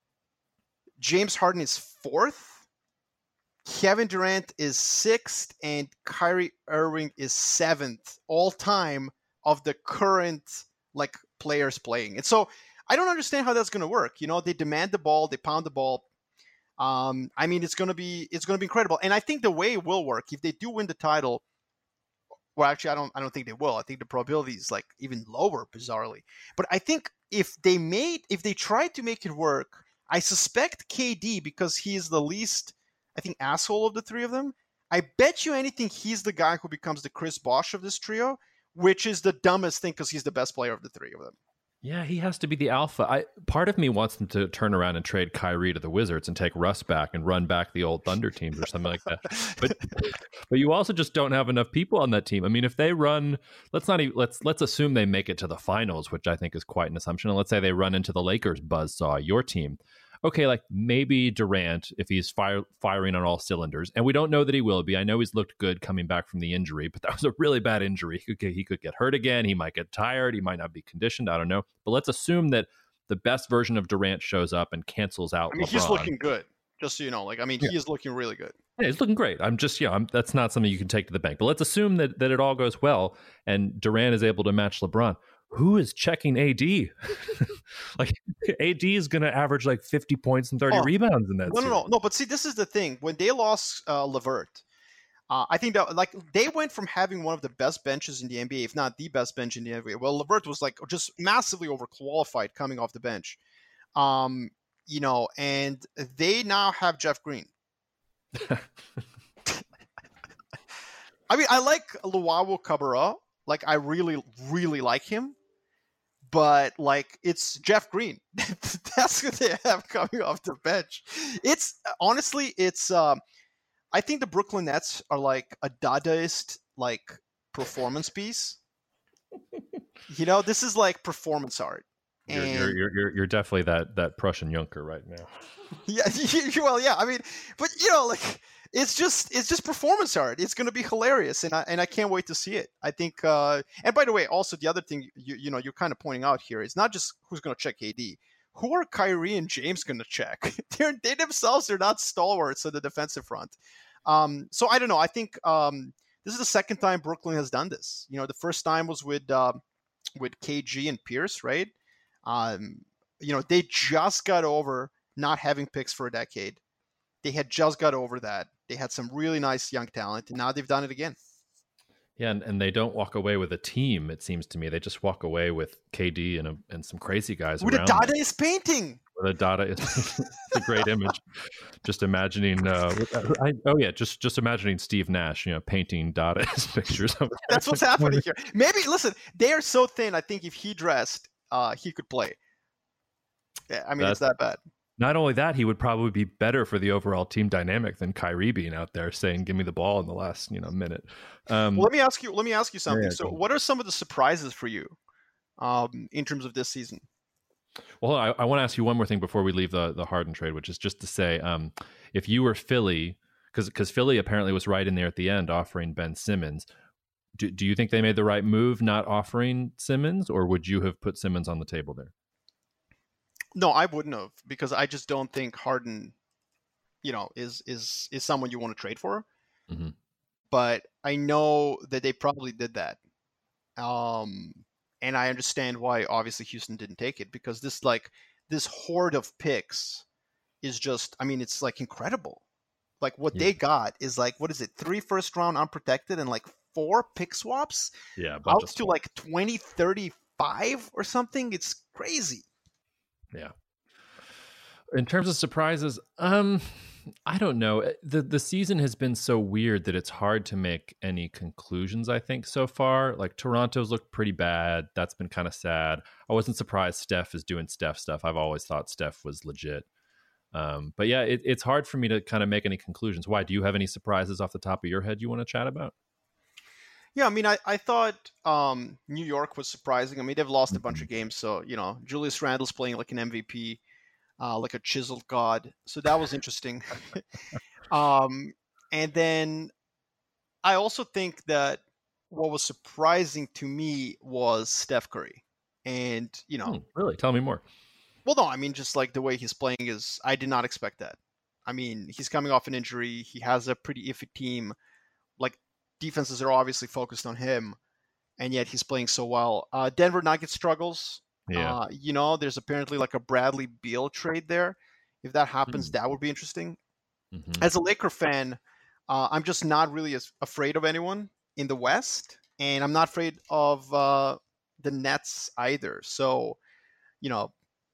Speaker 2: James Harden is fourth, Kevin Durant is sixth, and Kyrie Irving is seventh all time of the current like players playing. And so I don't understand how that's going to work. You know, they demand the ball, they pound the ball. Um, I mean, it's going to be it's going to be incredible. And I think the way it will work, if they do win the title, well, actually, I don't I don't think they will. I think the probability is like even lower, bizarrely. But I think if they made if they tried to make it work, I suspect K D, because he's the least, I think, asshole of the three of them. I bet you anything he's the guy who becomes the Chris Bosh of this trio, which is the dumbest thing because he's the best player of the three of them.
Speaker 1: Yeah, he has to be the alpha. I part of me wants them to turn around and trade Kyrie to the Wizards and take Russ back and run back the old Thunder teams or something like that. But but you also just don't have enough people on that team. I mean, if they run, let's not even let's let's assume they make it to the finals, which I think is quite an assumption. And let's say they run into the Lakers buzzsaw, your team. Okay, like maybe Durant, if he's fire, firing on all cylinders, and we don't know that he will be. I know he's looked good coming back from the injury, but that was a really bad injury. He could get, he could get hurt again. He might get tired. He might not be conditioned. I don't know. But let's assume that the best version of Durant shows up and cancels out
Speaker 2: I mean,
Speaker 1: LeBron.
Speaker 2: He's looking good, just so you know. Like, I mean, yeah. He is looking really good.
Speaker 1: Yeah, he's looking great. I'm just, yeah, I'm, that's not something you can take to the bank. But let's assume that, that it all goes well and Durant is able to match LeBron. Who is checking A D? Like A D is going to average like fifty points and thirty oh, rebounds in that.
Speaker 2: No, series. no, no, no. But see, this is the thing. When they lost uh, LeVert, uh, I think that like they went from having one of the best benches in the N B A, if not the best bench in the N B A. Well, LeVert was like just massively overqualified coming off the bench, um, you know, and they now have Jeff Green. I mean, I like Luwawu Cabarrot. Like, I really, really like him. But, like, it's Jeff Green. That's what they have coming off the bench. It's, honestly, it's, um, I think the Brooklyn Nets are, like, a Dadaist, like, performance piece. You know, this is, like, performance art.
Speaker 1: You're
Speaker 2: And
Speaker 1: you're you're you're, you're definitely that that Prussian Junker right now.
Speaker 2: yeah, well, yeah. I mean, but you know, like it's just it's just performance art. It's going to be hilarious, and I and I can't wait to see it. I think. Uh, and by the way, also the other thing you you know you're kind of pointing out here is not just who's going to check K D. Who are Kyrie and James going to check? They're they themselves are not stalwarts of the defensive front. Um, so I don't know. I think um, this is the second time Brooklyn has done this. You know, the first time was with uh, with K G and Pierce, right? Um, you know, they just got over not having picks for a decade. They had just got over that. They had some really nice young talent, and now they've done it again.
Speaker 1: Yeah, and, and they don't walk away with a team, it seems to me. They just walk away with K D and a, and some crazy guys
Speaker 2: with
Speaker 1: around.
Speaker 2: With a Dadaist painting.
Speaker 1: With a Dadaist. It's a great image. Just imagining, uh, I, oh yeah, just just imagining Steve Nash, you know, painting Dadaist pictures of
Speaker 2: That's what's happening here. Maybe, listen, they are so thin, I think if he dressed, uh, he could play. Yeah, I mean, That's, it's that bad.
Speaker 1: Not only that, he would probably be better for the overall team dynamic than Kyrie being out there saying, "Give me the ball" in the last, you know, minute. Um,
Speaker 2: well, let me ask you. Let me ask you something.
Speaker 1: Yeah,
Speaker 2: so, what are some of the surprises for you um, in terms of this season?
Speaker 1: Well, I, I want to ask you one more thing before we leave the the Harden trade, which is just to say, um, if you were Philly, because because Philly apparently was right in there at the end offering Ben Simmons. Do do you think they made the right move not offering Simmons, or would you have put Simmons on the table there?
Speaker 2: No, I wouldn't have, because I just don't think Harden, you know, is is is someone you want to trade for.
Speaker 1: Mm-hmm.
Speaker 2: But I know that they probably did that, um, and I understand why. Obviously, Houston didn't take it, because this like this horde of picks is just, I mean, it's like incredible. Like what yeah. they got is like, what is it? Three first round unprotected and like four pick swaps.
Speaker 1: Yeah,
Speaker 2: out to like twenty thirty-five or something. It's crazy.
Speaker 1: Yeah. In terms of surprises, um, I don't know. The the season has been so weird that it's hard to make any conclusions, I think, so far. Like Toronto's looked pretty bad. That's been kind of sad. I wasn't surprised Steph is doing Steph stuff. I've always thought Steph was legit. Um, but yeah, it, it's hard for me to kind of make any conclusions. Why? Do you have any surprises off the top of your head you want to chat about?
Speaker 2: Yeah, I mean, I, I thought um, New York was surprising. I mean, they've lost a mm-hmm. bunch of games. So, you know, Julius Randle's playing like an M V P, uh, like a chiseled god. So that was interesting. um, and then I also think that what was surprising to me was Steph Curry. And, you know.
Speaker 1: Hmm, really? Tell me more.
Speaker 2: Well, no, I mean, just like the way he's playing is, I did not expect that. I mean, he's coming off an injury. He has a pretty iffy team. Like, defenses are obviously focused on him, and yet he's playing so well. Uh, Denver Nuggets struggles.
Speaker 1: Yeah.
Speaker 2: Uh, you know, there's apparently like a Bradley Beal trade there. If that happens, mm-hmm. that would be interesting. Mm-hmm. As a Laker fan, uh, I'm just not really as afraid of anyone in the West, and I'm not afraid of uh, the Nets either. So, you know,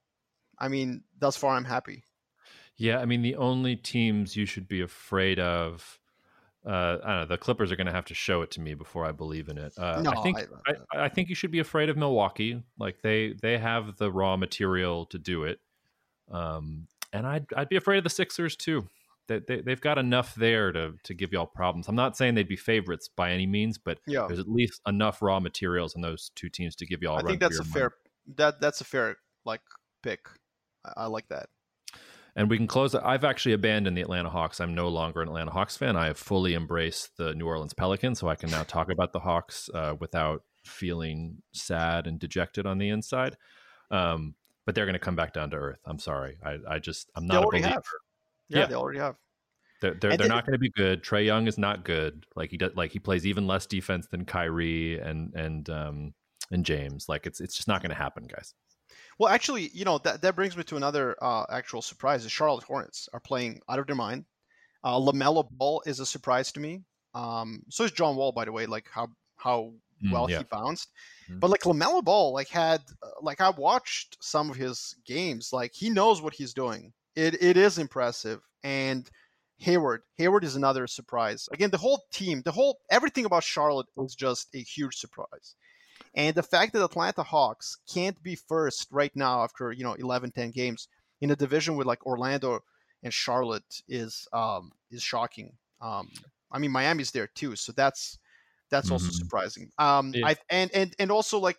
Speaker 2: I mean, thus far I'm happy.
Speaker 1: Yeah, I mean, the only teams you should be afraid of, Uh, I don't know. The Clippers are going to have to show it to me before I believe in it. Uh,
Speaker 2: no,
Speaker 1: I think
Speaker 2: I,
Speaker 1: I, I think you should be afraid of Milwaukee. Like they they have the raw material to do it, um, and I'd I'd be afraid of the Sixers too. They, they they've got enough there to to give y'all problems. I'm not saying they'd be favorites by any means, but
Speaker 2: yeah.
Speaker 1: there's at least enough raw materials in those two teams to give y'all. A
Speaker 2: I
Speaker 1: run
Speaker 2: think that's
Speaker 1: for
Speaker 2: a
Speaker 1: your
Speaker 2: fair
Speaker 1: money.
Speaker 2: that that's a fair like pick. I, I like that.
Speaker 1: And we can close it. I've actually abandoned the Atlanta Hawks. I'm no longer an Atlanta Hawks fan. I have fully embraced the New Orleans Pelicans, so I can now talk about the Hawks uh, without feeling sad and dejected on the inside. Um, but they're going to come back down to earth. I'm sorry. I, I just, I'm not
Speaker 2: they
Speaker 1: a
Speaker 2: already
Speaker 1: believer.
Speaker 2: Have. Yeah, yeah, they already have.
Speaker 1: They're they're, they're not going to be good. Trae Young is not good. Like he does, like he plays even less defense than Kyrie and and um, and James. Like it's it's just not going to happen, guys.
Speaker 2: Well, actually, you know, that, that brings me to another uh, actual surprise. The Charlotte Hornets are playing out of their mind. Uh, LaMelo Ball is a surprise to me. Um, so is John Wall, by the way, like how how well mm, yeah. he bounced. Mm. But like LaMelo Ball, like had, uh, like I watched some of his games. Like he knows what he's doing. It It is impressive. And Hayward, Hayward is another surprise. Again, the whole team, the whole, everything about Charlotte was just a huge surprise. And the fact that Atlanta Hawks can't be first right now after, you know, eleven, ten games in a division with like Orlando and Charlotte is um, is shocking. Um, I mean, Miami's there too, so that's that's mm-hmm. also surprising. Um, yeah. I and and and also like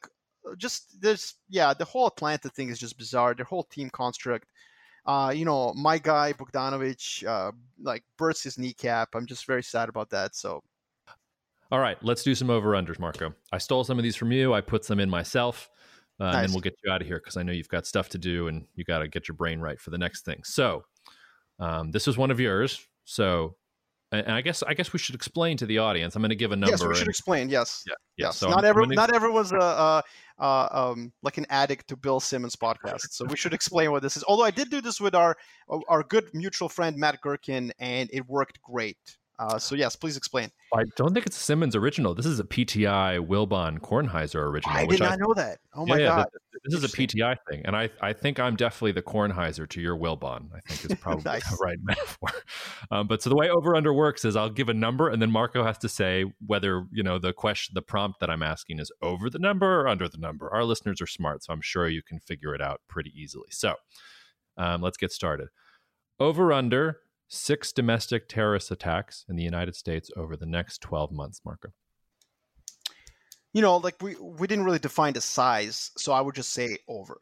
Speaker 2: just there's yeah, the whole Atlanta thing is just bizarre. Their whole team construct. Uh, you know, my guy Bogdanovich, uh, like burst his kneecap. I'm just very sad about that. So,
Speaker 1: all right, let's do some over-unders, Marco. I stole some of these from you. I put some in myself, uh, nice. And then we'll get you out of here because I know you've got stuff to do and you got to get your brain right for the next thing. So, um, this was one of yours. So, and I guess I guess we should explain to the audience. I'm going to give a number.
Speaker 2: Yes, we should
Speaker 1: and,
Speaker 2: explain. Yes,
Speaker 1: yeah, yeah.
Speaker 2: yes.
Speaker 1: So
Speaker 2: not
Speaker 1: I'm,
Speaker 2: every
Speaker 1: I'm gonna...
Speaker 2: not everyone's a, a, a um like an addict to Bill Simmons podcast. So we should explain what this is. Although I did do this with our our good mutual friend Matt Gherkin, and it worked great. Uh, so yes, please explain.
Speaker 1: I don't think it's a Simmons original. This is a P T I Wilbon Kornheiser original.
Speaker 2: I did not I, know that. Oh my
Speaker 1: yeah,
Speaker 2: god,
Speaker 1: yeah, this, this is a P T I thing, and I I think I'm definitely the Kornheiser to your Wilbon. I think is probably nice. The right metaphor. Um, but so the way over under works is I'll give a number, and then Marco has to say whether you know the question, the prompt that I'm asking is over the number or under the number. Our listeners are smart, so I'm sure you can figure it out pretty easily. So um, let's get started. Over under. Six domestic terrorist attacks in the United States over the next twelve months, Marco.
Speaker 2: You know, like we, we didn't really define the size, so I would just say over.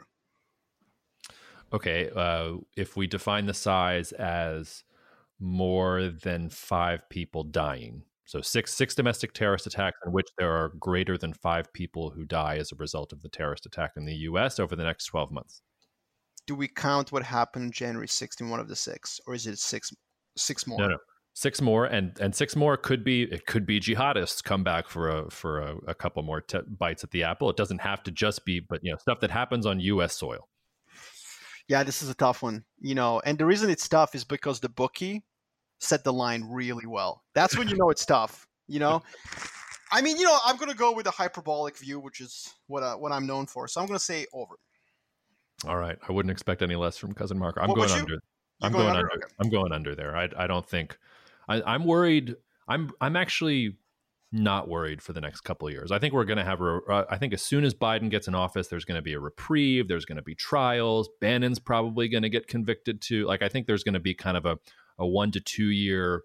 Speaker 1: Okay, uh, if we define the size as more than five people dying, so six six domestic terrorist attacks in which there are greater than five people who die as a result of the terrorist attack in the U S over the next twelve months.
Speaker 2: Do we count what happened January sixth in one of the six, or is it six six more?
Speaker 1: No, no, six more, and and six more could be it could be jihadists come back for a for a, a couple more t- bites at the apple. It doesn't have to just be, but you know, stuff that happens on U S soil.
Speaker 2: Yeah, this is a tough one, you know, and the reason it's tough is because the bookie set the line really well. That's when you know it's tough, you know. I mean, you know, I'm gonna go with a hyperbolic view, which is what uh, what I'm known for. So I'm gonna say over.
Speaker 1: All right, I wouldn't expect any less from Cousin Marco. I'm
Speaker 2: what
Speaker 1: going
Speaker 2: you?
Speaker 1: under.
Speaker 2: You're
Speaker 1: I'm
Speaker 2: going,
Speaker 1: going
Speaker 2: under.
Speaker 1: under.
Speaker 2: Okay.
Speaker 1: I'm going under there. I I don't think. I, I'm worried. I'm I'm actually not worried for the next couple of years. I think we're going to have. A, uh, I think as soon as Biden gets in office, there's going to be a reprieve. There's going to be trials. Bannon's probably going to get convicted too. Like I think there's going to be kind of a a one to two year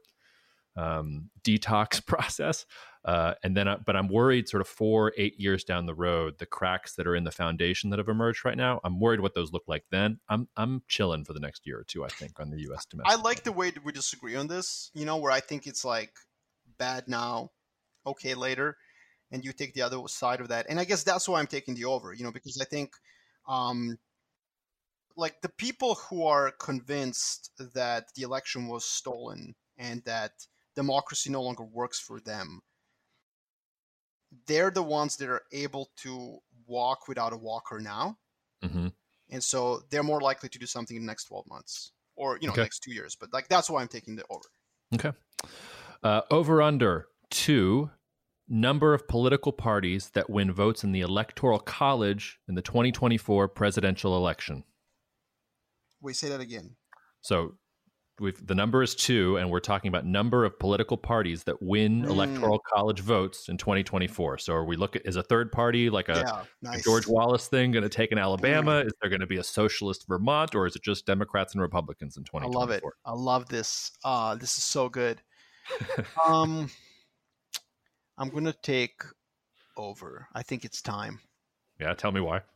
Speaker 1: um, detox process. Uh, and then, I, but I'm worried sort of four, eight years down the road, the cracks that are in the foundation that have emerged right now, I'm worried what those look like then. I'm I'm chilling for the next year or two, I think, on the U S domestic.
Speaker 2: I like the way that we disagree on this, you know, where I think it's like bad now, okay later, and you take the other side of that. And I guess that's why I'm taking the over, you know, because I think um, like the people who are convinced that the election was stolen and that democracy no longer works for them, they're the ones that are able to walk without a walker now.
Speaker 1: Mm-hmm.
Speaker 2: And so they're more likely to do something in the next twelve months or, you know,
Speaker 1: okay.
Speaker 2: next two years. But like, that's why I'm taking the over.
Speaker 1: Okay. Uh, over under two, number of political parties that win votes in the Electoral College in the twenty twenty-four presidential election.
Speaker 2: Wait, say that again.
Speaker 1: So We've, the number is two, and we're talking about number of political parties that win mm. electoral college votes in twenty twenty-four. So are we look at, is a third party like a,
Speaker 2: yeah, nice.
Speaker 1: a George Wallace thing going to take in Alabama? Mm. Is there going to be a socialist Vermont, or is it just Democrats and Republicans in twenty twenty-four?
Speaker 2: I love it. I love this. Uh, this is so good. um, I'm going to take over. I think it's time.
Speaker 1: Yeah, tell me why.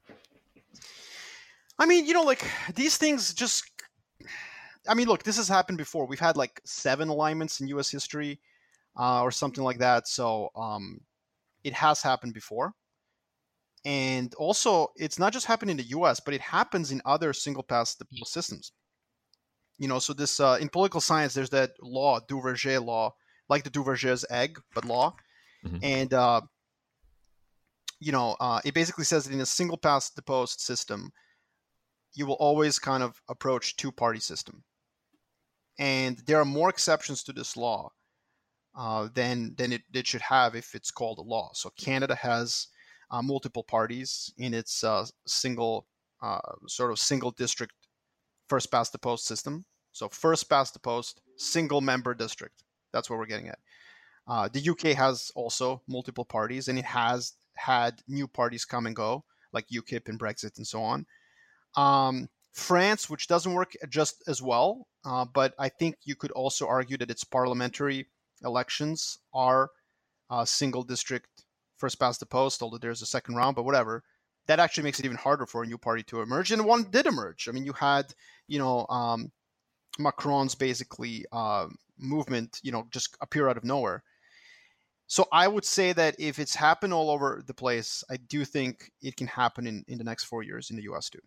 Speaker 2: I mean, you know, like these things just... I mean, look, this has happened before. We've had like seven alignments in U S history uh, or something like that. So um, it has happened before. And also, it's not just happened in the U S, but it happens in other single-pass systems. You know, so this uh, in political science, there's that law, Duverger law, like the Duverger's egg, but law. Mm-hmm. And, uh, you know, uh, it basically says that in a single-pass deposed system, you will always kind of approach two-party system. And there are more exceptions to this law uh, than than it, it should have if it's called a law. So Canada has uh, multiple parties in its uh, single uh, sort of single district first past the post system. So first past the post, single member district. That's what we're getting at. Uh, the U K has also multiple parties, and it has had new parties come and go, like UKIP and Brexit and so on. Um, France, which doesn't work just as well, uh, but I think you could also argue that its parliamentary elections are uh, single district first past the post, although there's a second round, but whatever. that actually makes it even harder for a new party to emerge. And one did emerge. I mean, you had, you know, um, Macron's basically uh, movement, you know, just appear out of nowhere. So I would say that if it's happened all over the place, I do think it can happen in, in the next four years in the U S too.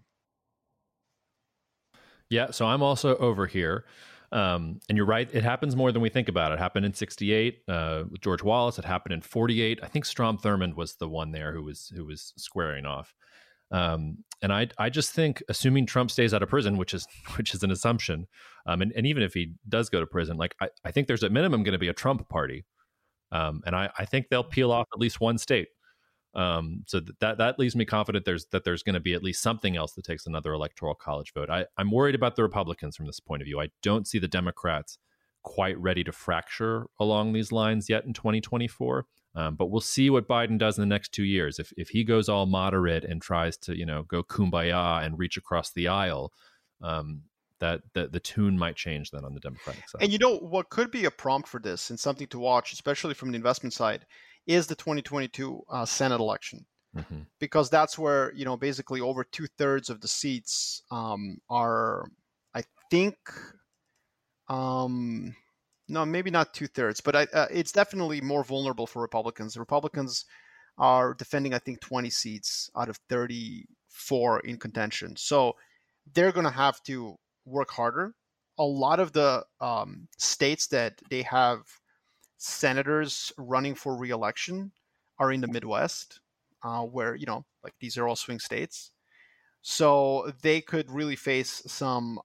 Speaker 1: Yeah, so I'm also over here. Um, and you're right, it happens more than we think about. It happened in sixty-eight uh, with George Wallace. It happened in forty-eight. I think Strom Thurmond was the one there who was who was squaring off. Um, and I I just think, assuming Trump stays out of prison, which is which is an assumption, um, and, and even if he does go to prison, like I, I think there's at minimum going to be a Trump party. Um, and I, I think they'll peel off at least one state. Um, so that that leaves me confident there's that there's going to be at least something else that takes another electoral college vote. I, I'm worried about the Republicans from this point of view. I don't see the Democrats quite ready to fracture along these lines yet in twenty twenty-four. Um, but we'll see what Biden does in the next two years. If if he goes all moderate and tries to, you know, go kumbaya and reach across the aisle, um, that the, the tune might change then on the Democratic side.
Speaker 2: And you know what could be a prompt for this and something to watch, especially from the investment side, is the twenty twenty-two uh, Senate election. Mm-hmm. Because that's where, you know, basically over two thirds of the seats um, are, I think, um, no, maybe not two thirds, but I, uh, it's definitely more vulnerable for Republicans. The Republicans are defending, I think, twenty seats out of thirty-four in contention. So they're going to have to work harder. A lot of the um, states that they have senators running for re-election are in the Midwest, uh, where, you know, like these are all swing states. So they could really face some,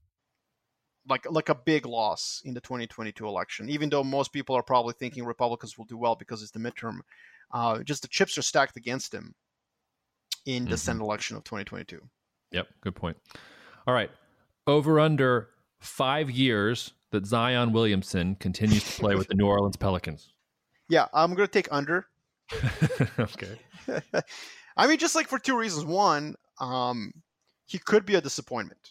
Speaker 2: like like a big loss in the twenty twenty-two election, even though most people are probably thinking Republicans will do well because it's the midterm. Uh, just the chips are stacked against them in the mm-hmm. Senate election of twenty twenty-two.
Speaker 1: Yep, good point. All right. Over under five years that Zion Williamson continues to play with the New Orleans Pelicans.
Speaker 2: Yeah, I'm going to take under.
Speaker 1: Okay.
Speaker 2: I mean, just like for two reasons. One, um, he could be a disappointment.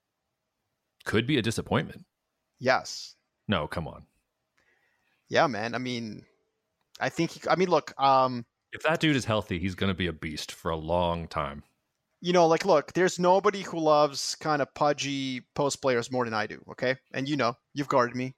Speaker 1: Could be a disappointment?
Speaker 2: Yes.
Speaker 1: No, come on.
Speaker 2: Yeah, man. I mean, I think, he, I mean, look. Um,
Speaker 1: if that dude is healthy, he's going to be a beast for a long time.
Speaker 2: You know, like, look, there's nobody who loves kind of pudgy post players more than I do, okay? And you know, you've guarded me.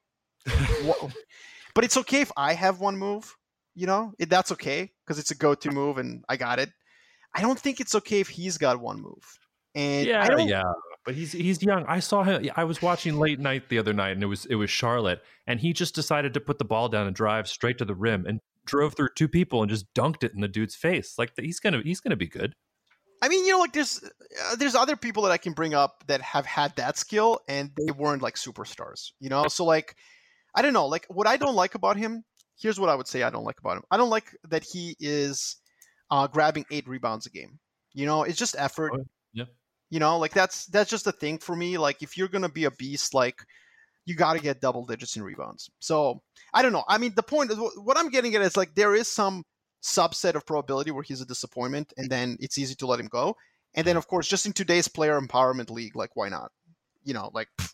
Speaker 2: But it's okay if I have one move, you know? It, that's okay, because it's a go-to move and I got it. I don't think it's okay if he's got one move. And
Speaker 1: yeah,
Speaker 2: I don't...
Speaker 1: yeah. But he's he's young. I saw him. I was watching late night the other night, and it was it was Charlotte, and he just decided to put the ball down and drive straight to the rim and drove through two people and just dunked it in the dude's face. Like, he's gonna he's gonna be good.
Speaker 2: I mean, you know, like there's uh, there's other people that I can bring up that have had that skill and they weren't like superstars, you know? So like, I don't know, like what I don't like about him, here's what I would say I don't like about him. I don't like that he is uh, grabbing eight rebounds a game. You know, it's just effort.
Speaker 1: Oh, yeah.
Speaker 2: You know, like that's that's just a thing for me. Like if you're going to be a beast, like you got to get double digits in rebounds. So I don't know. I mean, the point is what I'm getting at is like there is some subset of probability where he's a disappointment and then it's easy to let him go. And then of course, just in today's player empowerment league, like why not? You know, like, pff,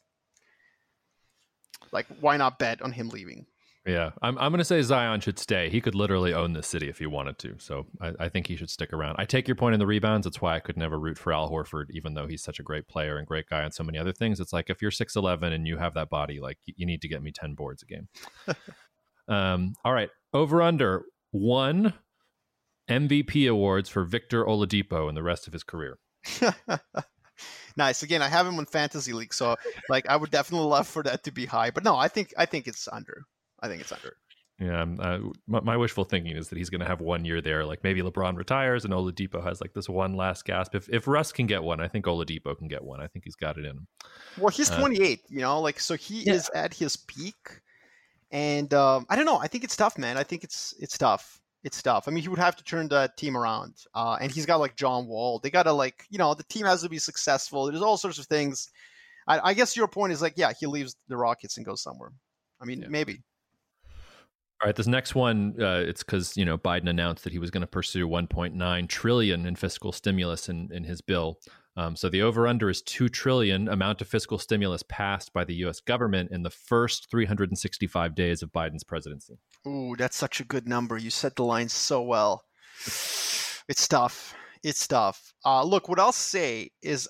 Speaker 2: like why not bet on him leaving?
Speaker 1: Yeah, I'm I'm going to say Zion should stay. He could literally own this city if he wanted to. So I, I think he should stick around. I take your point in the rebounds. That's why I could never root for Al Horford, even though he's such a great player and great guy on so many other things. It's like if you're six eleven and you have that body, like you need to get me ten boards a game. um, all right, over under one M V P awards for Victor Oladipo in the rest of his career.
Speaker 2: Nice. Again, I have him on Fantasy League, so like I would definitely love for that to be high. But no, I think I think it's under. I think it's under.
Speaker 1: Yeah, uh, my, my wishful thinking is that he's going to have one year there. Like maybe LeBron retires and Oladipo has like this one last gasp. If if Russ can get one, I think Oladipo can get one. I think he's got it in him.
Speaker 2: Well, he's twenty-eight, uh, you know, like so he yeah. is at his peak. And um, I don't know. I think it's tough, man. I think it's it's tough. It's tough. I mean, he would have to turn the team around. Uh, and he's got like John Wall. They got to like, you know, the team has to be successful. There's all sorts of things. I, I guess your point is like, yeah, he leaves the Rockets and goes somewhere. I mean, yeah. maybe.
Speaker 1: All right, this next one, uh, it's because, you know, Biden announced that he was going to pursue one point nine trillion dollars in fiscal stimulus in, in his bill. Um, so the over-under is two trillion dollars amount of fiscal stimulus passed by the U S government in the first three hundred sixty-five days of Biden's presidency.
Speaker 2: Ooh, that's such a good number. You set the line so well. It's tough. It's tough. Uh, look, what I'll say is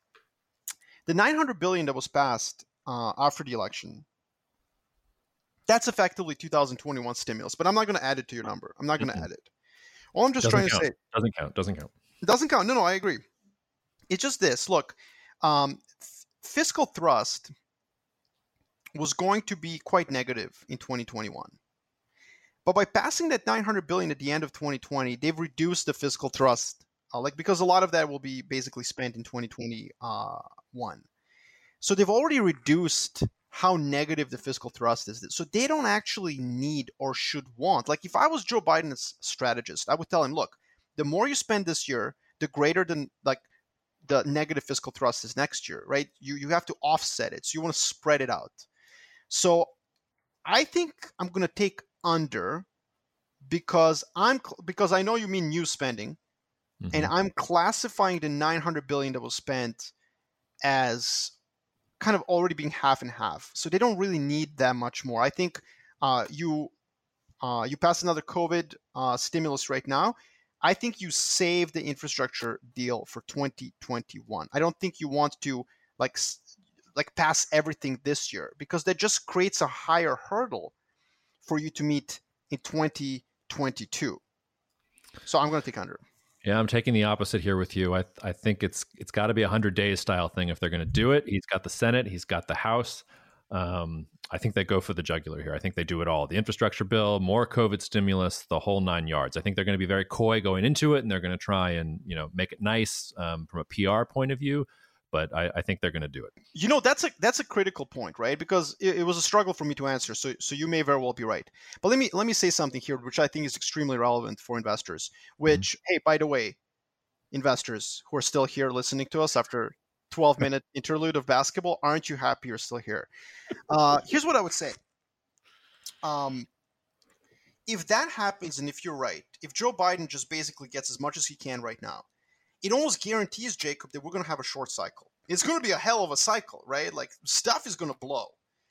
Speaker 2: the nine hundred billion dollars that was passed uh, after the election, that's effectively two thousand twenty-one stimulus, but I'm not going to add it to your number. I'm not going to
Speaker 1: Mm-mm.
Speaker 2: add it. All I'm just
Speaker 1: Doesn't
Speaker 2: trying
Speaker 1: count.
Speaker 2: to say,
Speaker 1: Doesn't count. Doesn't count.
Speaker 2: it doesn't count. No, no, I agree. It's just this. Look, um, f- fiscal thrust was going to be quite negative in twenty twenty-one. But by passing that nine hundred billion dollars at the end of twenty twenty, they've reduced the fiscal thrust, uh, like because a lot of that will be basically spent in twenty twenty-one. So they've already reduced how negative the fiscal thrust is. So they don't actually need or should want. Like if I was Joe Biden's strategist, I would tell him, look, the more you spend this year, the greater than like the negative fiscal thrust is next year, right? You you have to offset it. So you want to spread it out. So I think I'm going to take under because I'm because I know you mean new spending, mm-hmm. and I'm classifying the nine hundred billion dollars that was spent as kind of already being half and half. So they don't really need that much more. I think uh, you uh, you pass another COVID uh, stimulus right now. I think you save the infrastructure deal for twenty twenty-one. I don't think you want to like like pass everything this year because that just creates a higher hurdle for you to meet in twenty twenty-two. So I'm going to take under.
Speaker 1: Yeah, I'm taking the opposite here with you. I I think it's it's got to be a hundred days style thing if they're going to do it. He's got the Senate, he's got the House. Um, I think they go for the jugular here. I think they do it all. The infrastructure bill, more COVID stimulus, the whole nine yards. I think they're going to be very coy going into it, and they're going to try and you know make it nice um, from a P R point of view. But I, I think they're going to do it.
Speaker 2: You know, that's a that's a critical point, right? Because it, it was a struggle for me to answer. So so you may very well be right. But let me let me say something here, which I think is extremely relevant for investors. Which, mm-hmm. hey, by the way, investors who are still here listening to us after twelve minute interlude of basketball, aren't you happy you're still here? Uh, here's what I would say. Um, if that happens, and if you're right, if Joe Biden just basically gets as much as he can right now, it almost guarantees, Jacob, that we're going to have a short cycle. It's going to be a hell of a cycle, right? Like, stuff is going to blow.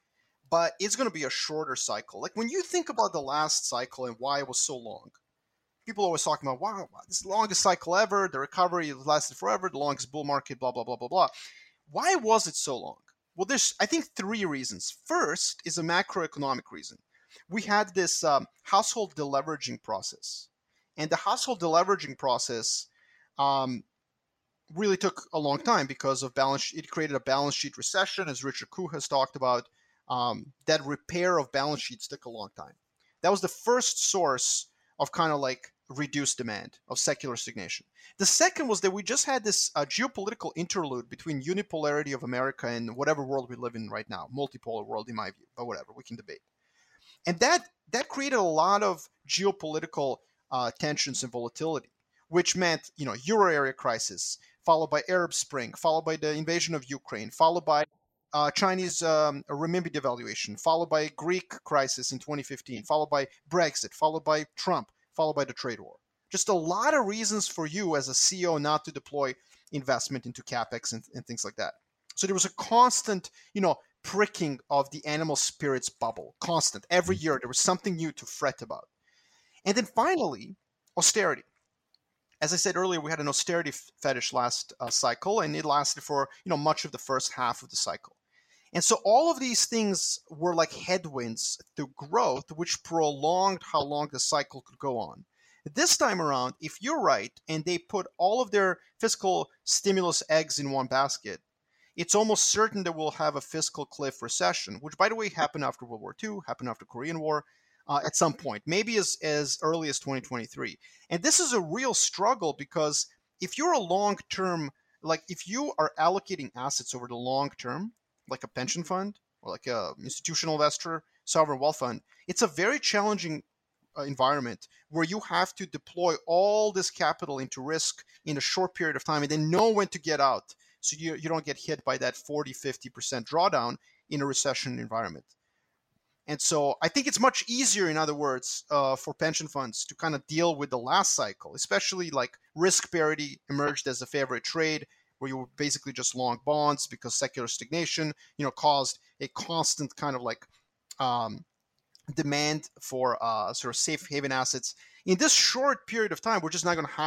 Speaker 2: But it's going to be a shorter cycle. Like, when you think about the last cycle and why it was so long, people are always talking about, wow, this is the longest cycle ever. The recovery lasted forever. The longest bull market, blah, blah, blah, blah, blah. Why was it so long? Well, there's, I think, three reasons. First is a macroeconomic reason. We had this um, household deleveraging process. And the household deleveraging process Um, really took a long time because of balance. It created a balance sheet recession, as Richard Koo has talked about. Um, that repair of balance sheets took a long time. That was the first source of kind of like reduced demand, of secular stagnation. The second was that we just had this uh, geopolitical interlude between unipolarity of America and whatever world we live in right now, multipolar world in my view, but whatever, we can debate. And that that created a lot of geopolitical uh, tensions and volatility, which meant, you know, Euro area crisis, followed by Arab Spring, followed by the invasion of Ukraine, followed by uh, Chinese um, renminbi devaluation, followed by Greek crisis in twenty fifteen, followed by Brexit, followed by Trump, followed by the trade war. Just a lot of reasons for you as a C E O not to deploy investment into CapEx and, and things like that. So there was a constant, you know, pricking of the animal spirits bubble, constant. Every year there was something new to fret about. And then finally, austerity. As I said earlier, we had an austerity fetish last uh, cycle, and it lasted for you know much of the first half of the cycle. And so all of these things were like headwinds to growth, which prolonged how long the cycle could go on. This time around, if you're right, and they put all of their fiscal stimulus eggs in one basket, it's almost certain that we'll have a fiscal cliff recession, which, by the way, happened after World War Two, happened after Korean War. Uh, at some point, maybe as, as early as twenty twenty-three. And this is a real struggle because if you're a long-term, like if you are allocating assets over the long term, like a pension fund or like a institutional investor, sovereign wealth fund, it's a very challenging uh, environment where you have to deploy all this capital into risk in a short period of time and then know when to get out so you, you don't get hit by that forty, fifty percent drawdown in a recession environment. And so I think it's much easier, in other words, uh, for pension funds to kind of deal with the last cycle, especially like risk parity emerged as a favorite trade, where you were basically just long bonds because secular stagnation, you know, caused a constant kind of like um, demand for uh, sort of safe haven assets. In this short period of time, we're just not going to have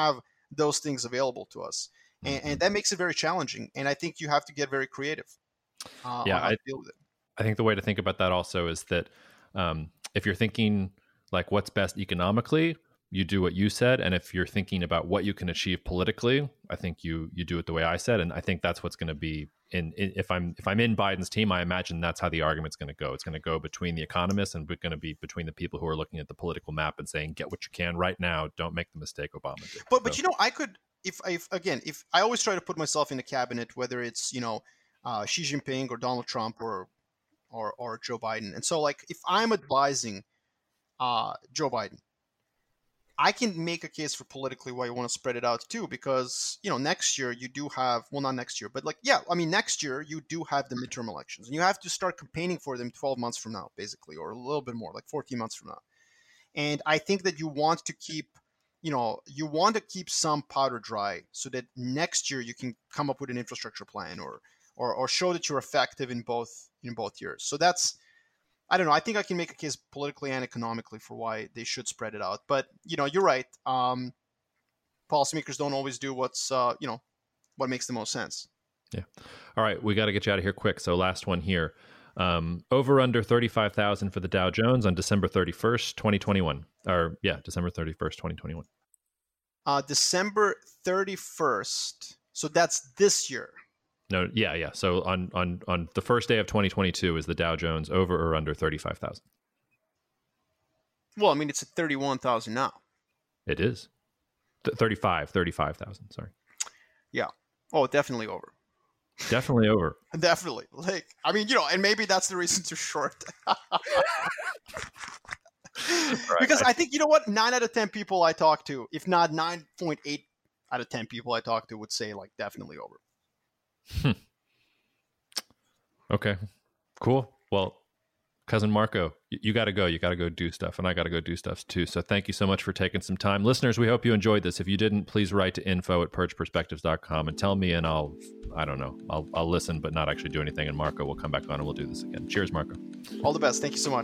Speaker 2: those things available to us. And,
Speaker 1: Mm-hmm.
Speaker 2: and that makes it very challenging. And I think you have to get very creative uh,
Speaker 1: yeah,
Speaker 2: on how
Speaker 1: I,
Speaker 2: to deal with it.
Speaker 1: I think the way to think about that also is that um, if you're thinking like what's best economically, you do what you said. And if you're thinking about what you can achieve politically, I think you you do it the way I said. And I think that's what's going to be in, in if I'm if I'm in Biden's team, I imagine that's how the argument's going to go. It's going to go between the economists and we're going to be between the people who are looking at the political map and saying, get what you can right now. Don't make the mistake Obama did.
Speaker 2: But but
Speaker 1: So,
Speaker 2: you know, I could if if again if I always try to put myself in a cabinet, whether it's you know uh, Xi Jinping or Donald Trump or or or Joe Biden, and so like if I'm advising uh, Joe Biden, I can make a case for politically why you want to spread it out too, because you know next year you do have well not next year, but like yeah, I mean next year you do have the midterm elections, and you have to start campaigning for them twelve months from now, basically, or a little bit more, like fourteen months from now. And I think that you want to keep, you know, you want to keep some powder dry so that next year you can come up with an infrastructure plan or or or show that you're effective in both in both years. So that's. I don't know. I think I can make a case politically and economically for why they should spread it out. But, you know, you're right. Um, policymakers don't always do what's, uh, you know, what makes the most sense.
Speaker 1: Yeah. All right. We got to get you out of here quick. So last one here. Um, over under thirty-five thousand for the Dow Jones on December thirty-first, twenty twenty-one. Or, yeah, December thirty-first, twenty twenty-one.
Speaker 2: Uh, December thirty-first. So that's this year.
Speaker 1: No, yeah, yeah. So on, on, on the first day of twenty twenty-two, is the Dow Jones over or under thirty-five thousand?
Speaker 2: Well, I mean, it's at thirty-one thousand now.
Speaker 1: It is. Th- thirty-five, thirty-five thousand, sorry.
Speaker 2: Yeah. Oh, definitely over.
Speaker 1: Definitely over.
Speaker 2: Definitely. Like, I mean, you know, and maybe that's the reason to short.
Speaker 1: Right.
Speaker 2: Because I think, you know what, nine out of ten people I talk to, if not nine point eight out of ten people I talk to would say, like, definitely over.
Speaker 1: Hmm. Okay, cool. Well, cousin Marco, you, you got to go. You got to go do stuff, and I got to go do stuff too. So thank you so much for taking some time. Listeners, we hope you enjoyed this. If you didn't, please write to info at perch perspectives dot com and tell me, and I'll, I don't know, I'll, I'll listen, but not actually do anything. And Marco will come back on and we'll do this again. Cheers, Marco.
Speaker 2: All the best. Thank you so much.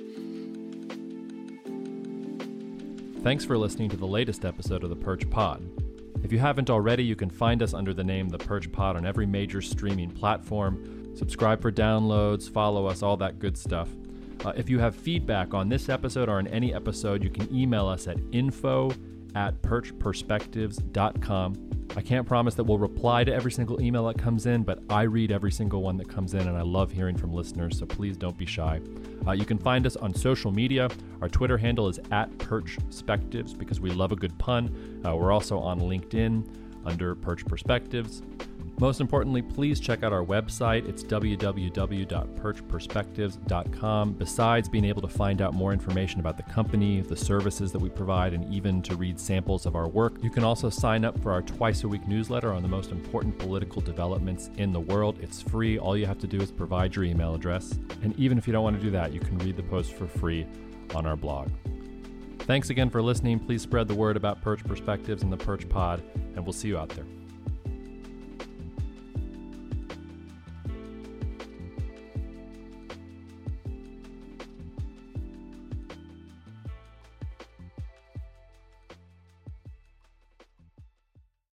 Speaker 1: Thanks for listening to the latest episode of the Perch Pod. If you haven't already, you can find us under the name The Perch Pod on every major streaming platform. Subscribe for downloads, follow us, all that good stuff. Uh, if you have feedback on this episode or on any episode, you can email us at info at perch perspectives dot com. I can't promise that we'll reply to every single email that comes in, but I read every single one that comes in, and I love hearing from listeners, so please don't be shy. Uh, you can find us on social media. Our Twitter handle is at perchspectives because we love a good pun. Uh, we're also on LinkedIn under Perch Perspectives. Most importantly, please check out our website. It's w w w dot perch perspectives dot com. Besides being able to find out more information about the company, the services that we provide, and even to read samples of our work, you can also sign up for our twice-a-week newsletter on the most important political developments in the world. It's free. All you have to do is provide your email address. And even if you don't want to do that, you can read the post for free on our blog. Thanks again for listening. Please spread the word about Perch Perspectives and the Perch Pod, and we'll see you out there.